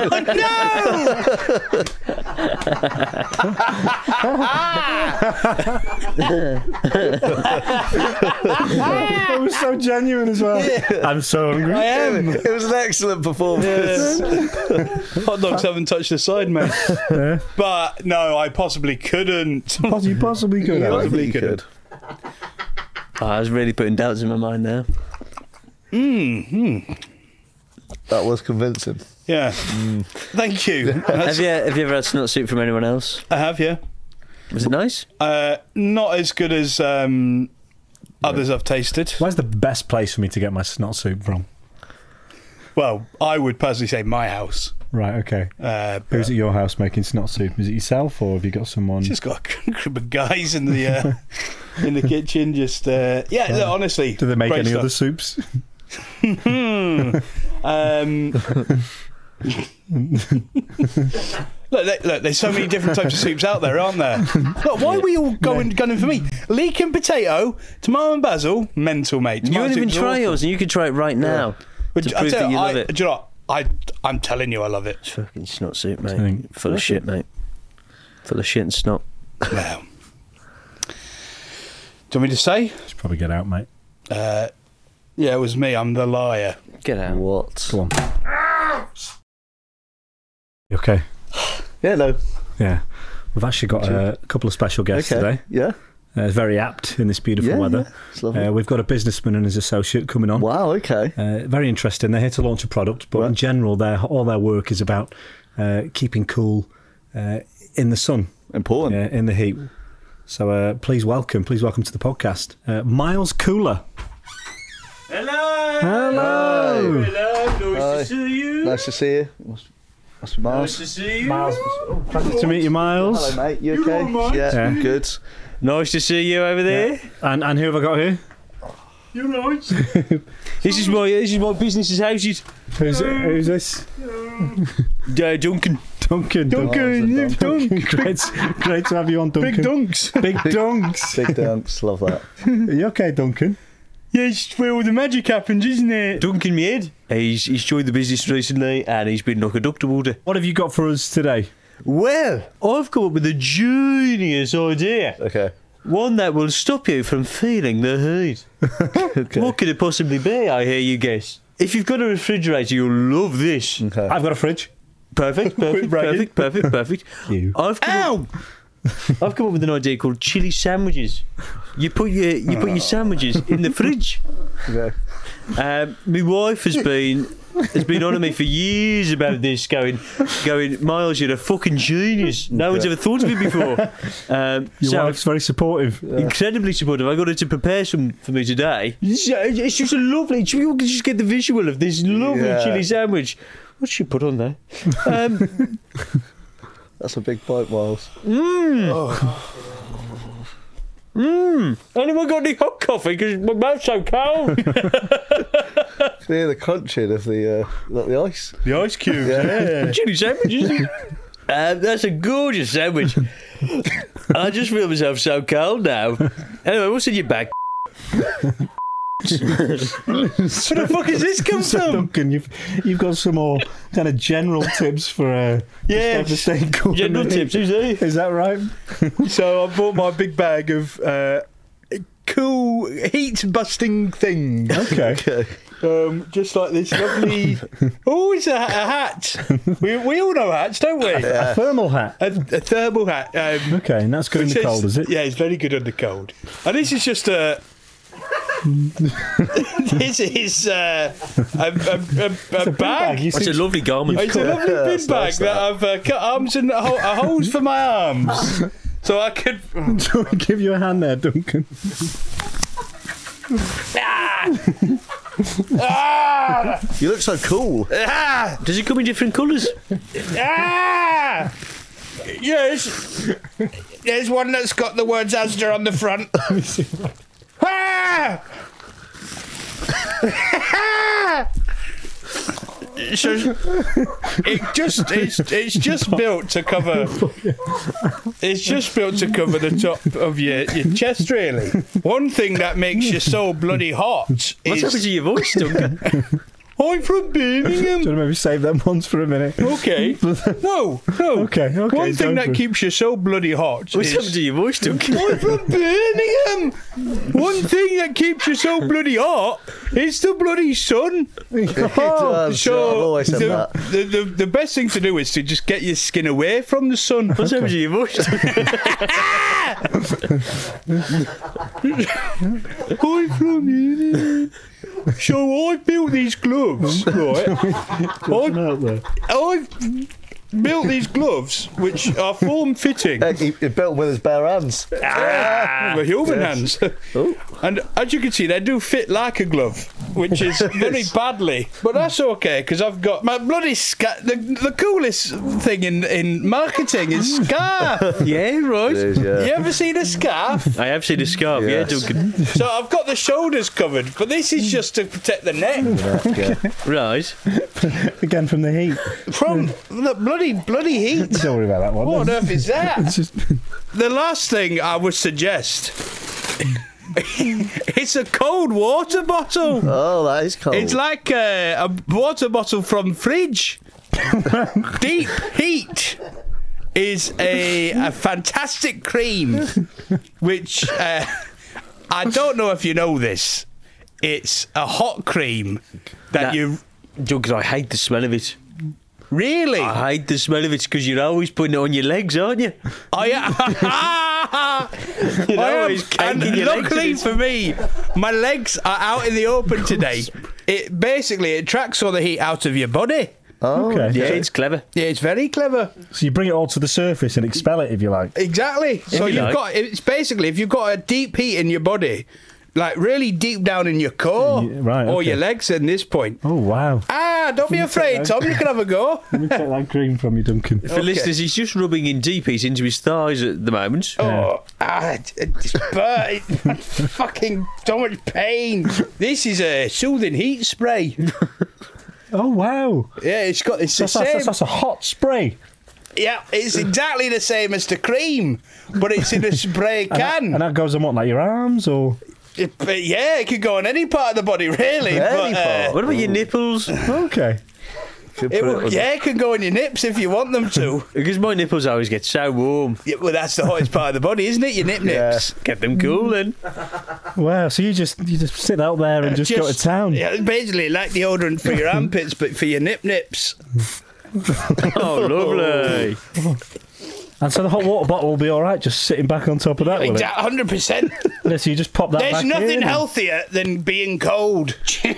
That was so genuine as well. I'm so hungry. I am. It was an excellent performance. Hot dogs haven't touched the side, mate. Yeah. But no, I possibly couldn't. You possibly could. I have. Possibly think you could. Oh, I was really putting doubts in my mind there. Mm-hmm. That was convincing. Yeah. Thank you. Have you have you ever had snot soup from anyone else? I have, yeah. Was it nice? Uh, not as good as um, others I've tasted. Where's the best place for me to get my snot soup from? Well, I would personally say my house. Right, okay. Uh, Who's but at your house making snot soup? Is it yourself, or have you got someone? just got a group of guys in the uh, in the kitchen. Just uh, yeah, look, honestly. Do they make great any stuff. other soups? um, look, look, look, there's so many different types of soups out there, aren't there? Look, why are we all going gunning for me? Leek and potato, tomato and basil, mental, mate. You Tomato won't even soup's try awful. yours, and you could try it right now But to I prove tell that you I, love it. Do you know what? I, I'm telling you, I love it. It's fucking snot soup, I mate. think- Full of shit, mate. Full of shit and snot. Wow. Do you want me to say? Should probably get out, mate. Uh, yeah, it was me. I'm the liar. Get out. What? Go on. You okay? Yeah, no. Yeah. We've actually got a couple of special guests Okay. today. Yeah. Uh, very apt in this beautiful Yeah, weather. yeah. It's lovely. Uh, we've got a businessman and his associate coming on. Wow, okay. Uh, very interesting. They're here to launch a product, but in Right. general, their all their work is about uh, keeping cool uh, in the sun, Important. uh, in the heat. So uh, please welcome, please welcome to the podcast, uh, Miles Cooler. Hello. Hello. Hello. Nice Hi. to see you. Nice to see you. Must, must be Miles. Nice to see you. Miles, pleasure to meet you, Miles. Hello, mate. You okay? all right? Yeah, Yeah. good. Nice to see you over there. And and who have I got here? You're right. This is my this is my business's houses. Who's, who's this? Uh, Duncan. Duncan. Duncan, Oh, you dunk. great, great to have you on, Duncan. Big dunks. Big dunks. Big dance. Love that. Are you okay, Duncan? Yeah, it's where all the magic happens, isn't it? Duncan, me head. He's he's joined the business recently, and he's been knocked a duck to water. What have you got for us today? Well, I've come up with a genius idea. Okay. One that will stop you from feeling the heat. Okay. What could it possibly be, I hear you guess? If you've got a refrigerator, you'll love this. Okay. I've got a fridge. Perfect, perfect, bragging. perfect, perfect, perfect. You. I've come, up, I've come up with an idea called chili sandwiches. You put your you put your sandwiches in the fridge. Okay. Um, my wife has been has been on to me for years about this, going, going, Miles, you're a fucking genius. No one's ever thought of it before. Um, Your so wife's very supportive. incredibly supportive. I got her to prepare some for me today. It's, it's just a lovely. You can just get the visual of this lovely Yeah. chili sandwich. What's she put on there? Um, That's a big bite, Miles. Mmm. Anyone got any hot coffee? Because my mouth's so cold. Can you hear the crunching of the uh, like the ice? The ice cubes. Yeah. Yeah. Chili sandwich, isn't it? Um, that's a gorgeous sandwich. I just feel myself so cold now. Anyway, what's in your bag? Where the fuck has this come So, from? Duncan, you've you've got some more kind of general tips for uh, Yeah, just to stay cool. General in the tips, heat. who's he? Is that right? So I bought my big bag of uh, cool heat-busting things. Okay. Okay. Um, just like this lovely. Oh, it's a, a hat. We, we all know hats, don't we? A thermal hat. A, a thermal hat. Um, Okay, and that's good in which the cold, is it? Yeah, it's very good in the cold. And this is just a. This is uh, a, a, a, a, bag. You That's see- a lovely garment. It's a lovely Yeah, bin that's bag nice, that, that. I've uh, cut arms and ho- uh, holes for my arms, so I could. Shall we give you a hand there, Duncan? Ah! You look so cool. Ah! Does it come in different colours? Ah! Yes. There's one that's got the words Asda on the front. Ah! So it just it's it's just built to cover. It's just built to cover the top of your, your chest, really. One thing that makes you so bloody hot What's happened is to your voice, Duncan? I'm from Birmingham. Do you want to maybe save them ones for a minute? Okay. No, no. Okay, okay. One thing go that for it. keeps you so bloody hot What's is... happened to your voice, Duncan? I'm from Birmingham. One thing that keeps you so bloody hot is the bloody sun. It does, So I've always said the, that. the, the the best thing to do is to just get your skin away from the sun. What's happened to your voice? I'm from Birmingham. So I built these gloves, right? I've, I've built these gloves, which are form-fitting. Heck, He, he built with his bare hands. Ah, with human hands. And as you can see, they do fit like a glove, which is very badly. But that's okay, because I've got my bloody scarf. The, the coolest thing in, in marketing is scarf. Yeah, right. It is, yeah. You ever seen a scarf? I have seen a scarf, yeah, Yes. Duncan. So I've got the shoulders covered, but this is just to protect the neck Right. Again from the heat. from the bloody, bloody heat. Don't worry about that one. What on earth is that? It's just The last thing I would suggest it's a cold water bottle. Oh, that is cold. It's like a, a water bottle from fridge. Deep heat is a, a fantastic cream, which uh, I don't know if you know this. It's a hot cream that That- you Duncan, I hate the smell of it. really. I hate the smell of it because you're always putting it on your legs, aren't you? I am. You're I am, always and caking your legs luckily in it. for me, my legs are out in the open today. It basically it tracks all the heat out of your body. Oh, okay. Yeah, it's clever. Yeah, it's very clever. So you bring it all to the surface and expel it if you like. Exactly. So you you've like. got it's basically if you've got a deep heat in your body, like really deep down in your core, Yeah, right, or okay. your legs at this point. Oh wow. Ah, don't be afraid, Tom. You can have a go. Let me take that cream from you, Duncan. For listeners, he's just rubbing in deep heat into his thighs at the moment. Oh, ah, it- it's burnt. It's fucking so much pain. This is a soothing heat spray. Oh wow. Yeah, it's got it's the That's, that's, same. that's a hot spray. Yeah, it's exactly the same as the cream, but it's in a spray And that, can. and that goes on what, like your arms or? It- but yeah, it could go on any part of the body, really. Any but, uh, What about your nipples? Okay. Could it put will, on- yeah, it can go on your nips if you want them to. Because my nipples always get so warm. Yeah, well, that's the hottest part of the body, isn't it? Your nip nips. Get them cooling. Wow. So you just you just sit out there and just, go to town. Yeah, basically like deodorant for your armpits, but for your nip nips. Oh, lovely. And so the hot water bottle will be all right, just sitting back on top of that. Will it? Exactly, hundred percent. Yeah, so you just pop that There's back nothing in. healthier than being cold.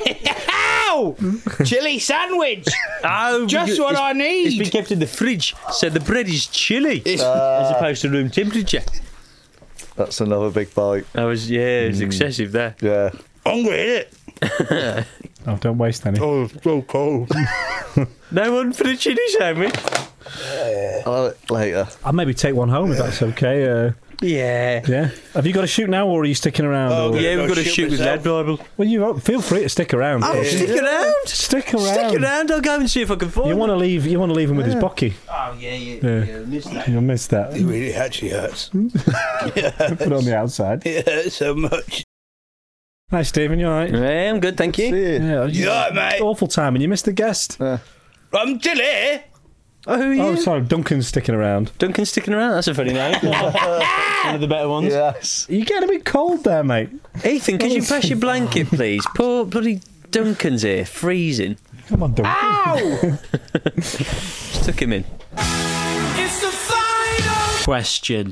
Ow! Chili sandwich. Oh, Just because what it's- I need. It's been kept in the fridge, so the bread is chilly It's- as opposed to room temperature. That's another big bite. I was, yeah, it's excessive there. Yeah. Hungry, is it? Oh, don't waste any. Oh, it's so cold. No one for the chili sandwich. I'll have it later. I'll maybe take one home if that's okay. Uh, Yeah. yeah. Have you got to shoot now, or are you sticking around? Oh, or- yeah. Yeah, we've Go got to shoot shoot with myself. Lead Bible. Well, you feel free to stick around. Oh, stick around. Stick around. Stick around. I'll go and see if I can find You want to leave? You want to leave him with his bucky? Oh, yeah, yeah. Yeah. yeah missed that. You'll miss that. It really actually hurts. Put it on the outside. It hurts so much. Hi, Stephen. You all right? Yeah, I'm good, thank you. See you. Yeah. You all right, mate? Awful time, and you missed the guest. I'm still here. Oh, who are you? Oh, sorry. Duncan's sticking around. Duncan's sticking around. That's a funny name. One of the better ones. Yes. You getting a bit cold there, mate. Ethan, could you pass your blanket, please? Poor bloody Duncan's here, freezing. Come on, Duncan. Ow! Stuck him in. It's the final Question.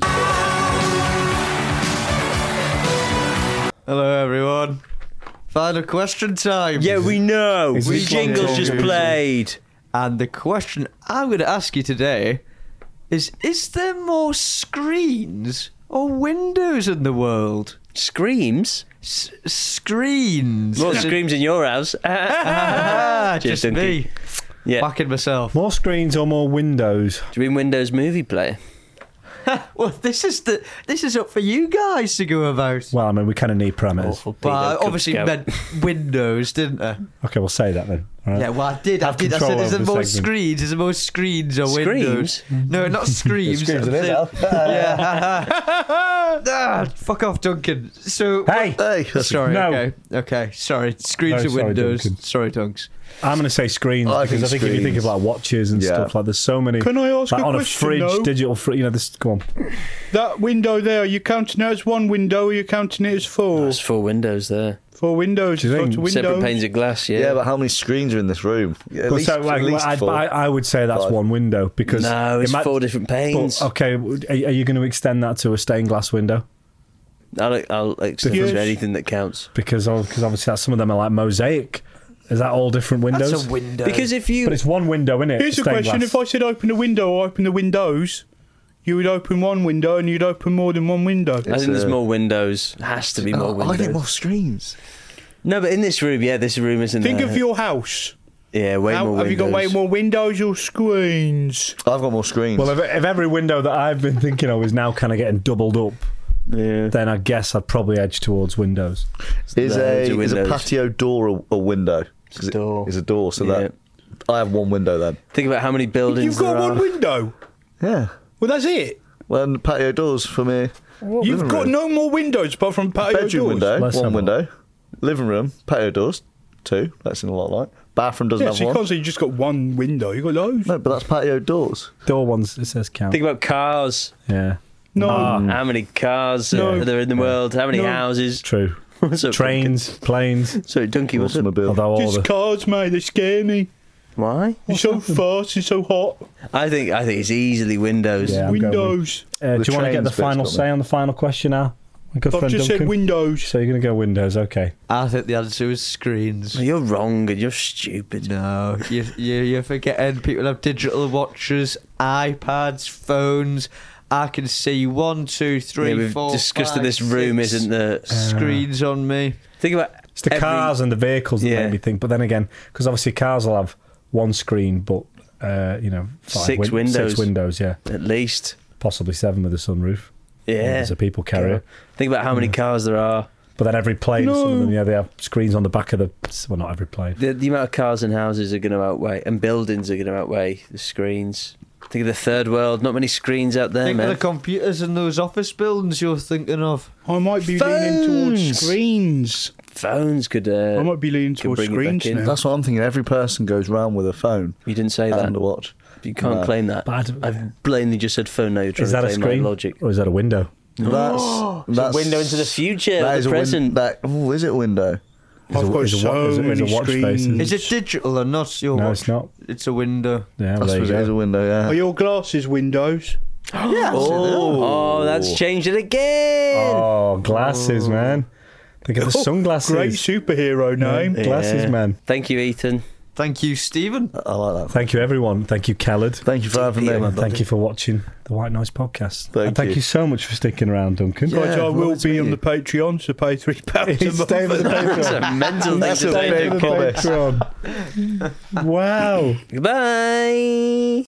Hello, everyone. Final question time. Yeah, we know. Is The this one jingle's called just Google? played. And the question I'm going to ask you today is: Is there more screens or windows in the world? Screams? S- screens. What screams in your house? Ah, Cheers, just Duncan. me. Yeah. Backing myself. More screens or more windows? Do you mean Windows Movie Player? Well, this is the this is up for you guys to go about. Well, I mean, we kind of need parameters. But I obviously Cub Scout. meant windows, didn't I? Okay, we'll say that then. Right? Yeah, well, I did. I Have did. I control said there's the over the most segment. screens. There's the most screens or Screens? windows. No, not screams. Screams it is, I'm Al. saying- yeah. ah, fuck off, Duncan. So. Hey, Hey, Sorry. No. Okay. Okay. Sorry. Screens No, or sorry, windows. Duncan. Sorry, Dunks. I'm going to say screens I because think I think if you think screens. of like watches and Yeah. stuff, like there's so many. Can I ask like a on question, a fridge, though? digital fridge? You know, this. Go on. That window there, are you counting it as one window or are you counting it as four? There's four windows there. Four windows. Do you lots think? of windows. Separate panes of glass, yeah. Yeah, but how many screens are in this room? At Well, least, so, like, at least I, four. I, I would say that's Five. one window because no, it's it might- four different panes. But, okay, are, are you going to extend that to a stained glass window? I'll, I'll extend Yes. to anything that counts. Because because obviously that's, some of them are like mosaic. Is that all different windows? That's a window. Because if you... But it's one window, isn't it? Here's a question. If I said open a window or open the windows, you would open one window and you'd open more than one window. I think there's uh, more windows. Has to be more Oh, windows. I get more screens. No, but in this room, yeah, this room isn't Think there. of your house. Yeah, way How- more have windows. you got way more windows or screens? I've got more screens. Well, if, if every window that I've been thinking of is now kind of getting doubled up, Yeah. then I guess I'd probably edge towards windows. is, loads a, of is a windows. patio door a, a window? It's a door. It's a door, so Yeah. that I have one window then. Think about how many buildings You've got there one are. window. Yeah. Well, that's it. Well, and patio doors for me. You've living got room. no more windows apart from patio Bedroom doors. window, Let's have one a window. Living room, patio doors, two. That's in a lot like. Bathroom doesn't Yeah, have so you one. can't say you just got one window. You got loads. No, but that's patio doors. Door ones, it says count. Think about cars. Yeah, No. How many cars No. are there in the world? How many No. houses? true. What's up, Trains, planes. Duncan? Sorry, Donkey, what's up? Automobile. Although all Just the cars, mate. They scare me. Why? You're so fast and so hot. I think I think it's easily windows. Yeah. I'm going Windows. uh, The do you want to get trains the bit's final got me. say on the final question now? My good I've friend just Duncan. said windows. So you're going to go windows, okay? I think the answer is screens. You're wrong and you're stupid. No, you, you, you're forgetting people have digital watches, iPads, phones. I can see one, two, three, Yeah, we've four, discussed five, that this room six isn't the. screens on me. Think about It's the every- cars and the vehicles that Yeah. make me think. But then again, because obviously cars will have one screen, but uh, you know, five Six win- windows. Six windows, yeah, at least. possibly seven with a sunroof. Yeah. As a people carrier. Think about how many cars there are. But then every plane, some of No. them, yeah, they have screens on the back of the. Well, not every plane. The, the amount of cars and houses are going to outweigh, and buildings are going to outweigh the screens. Think of the third world. Not many screens out there, Think man. of the computers in those office buildings you're thinking of. I might be leaning towards Phones. screens. Phones could. Uh, I might be leaning could towards bring it back screens in. now. That's what I'm thinking. Every person goes round with a phone You didn't say that. and a watch. You can't No. claim that. But I don't- I've blatantly just said phone. Now you're trying Is to that a claim screen my logic. or is that a window? That's, It's that's a window into the future, that the is a win- present. that, oh, is it a window? Is I've a- got is a wa- so is a- is a many watch face, screens. isn't Is it digital or not? Your No, watch? it's not. It's a window. Yeah, I well, there you suppose it is a go. window, yeah. Are your glasses windows? Yeah. Oh, that's changed it again. Oh, glasses, man. Think of the sunglasses. Great superhero name. Glasses, Yeah. man. Thank you, Ethan. Thank you, Stephen. I like that. Thank you, everyone. Thank you, Khaled. Thank you for having me. Yeah, my And thank you for watching the White Noise podcast. Thank and thank you. you. so much for sticking around, Duncan. Yeah. Guys, I will well, it's be me. on the Patreon, so pay three pounds a month. Stay with the That's Patreon. a mental thing That's to a say, big Duncan. promise. Patreon. Wow. Goodbye.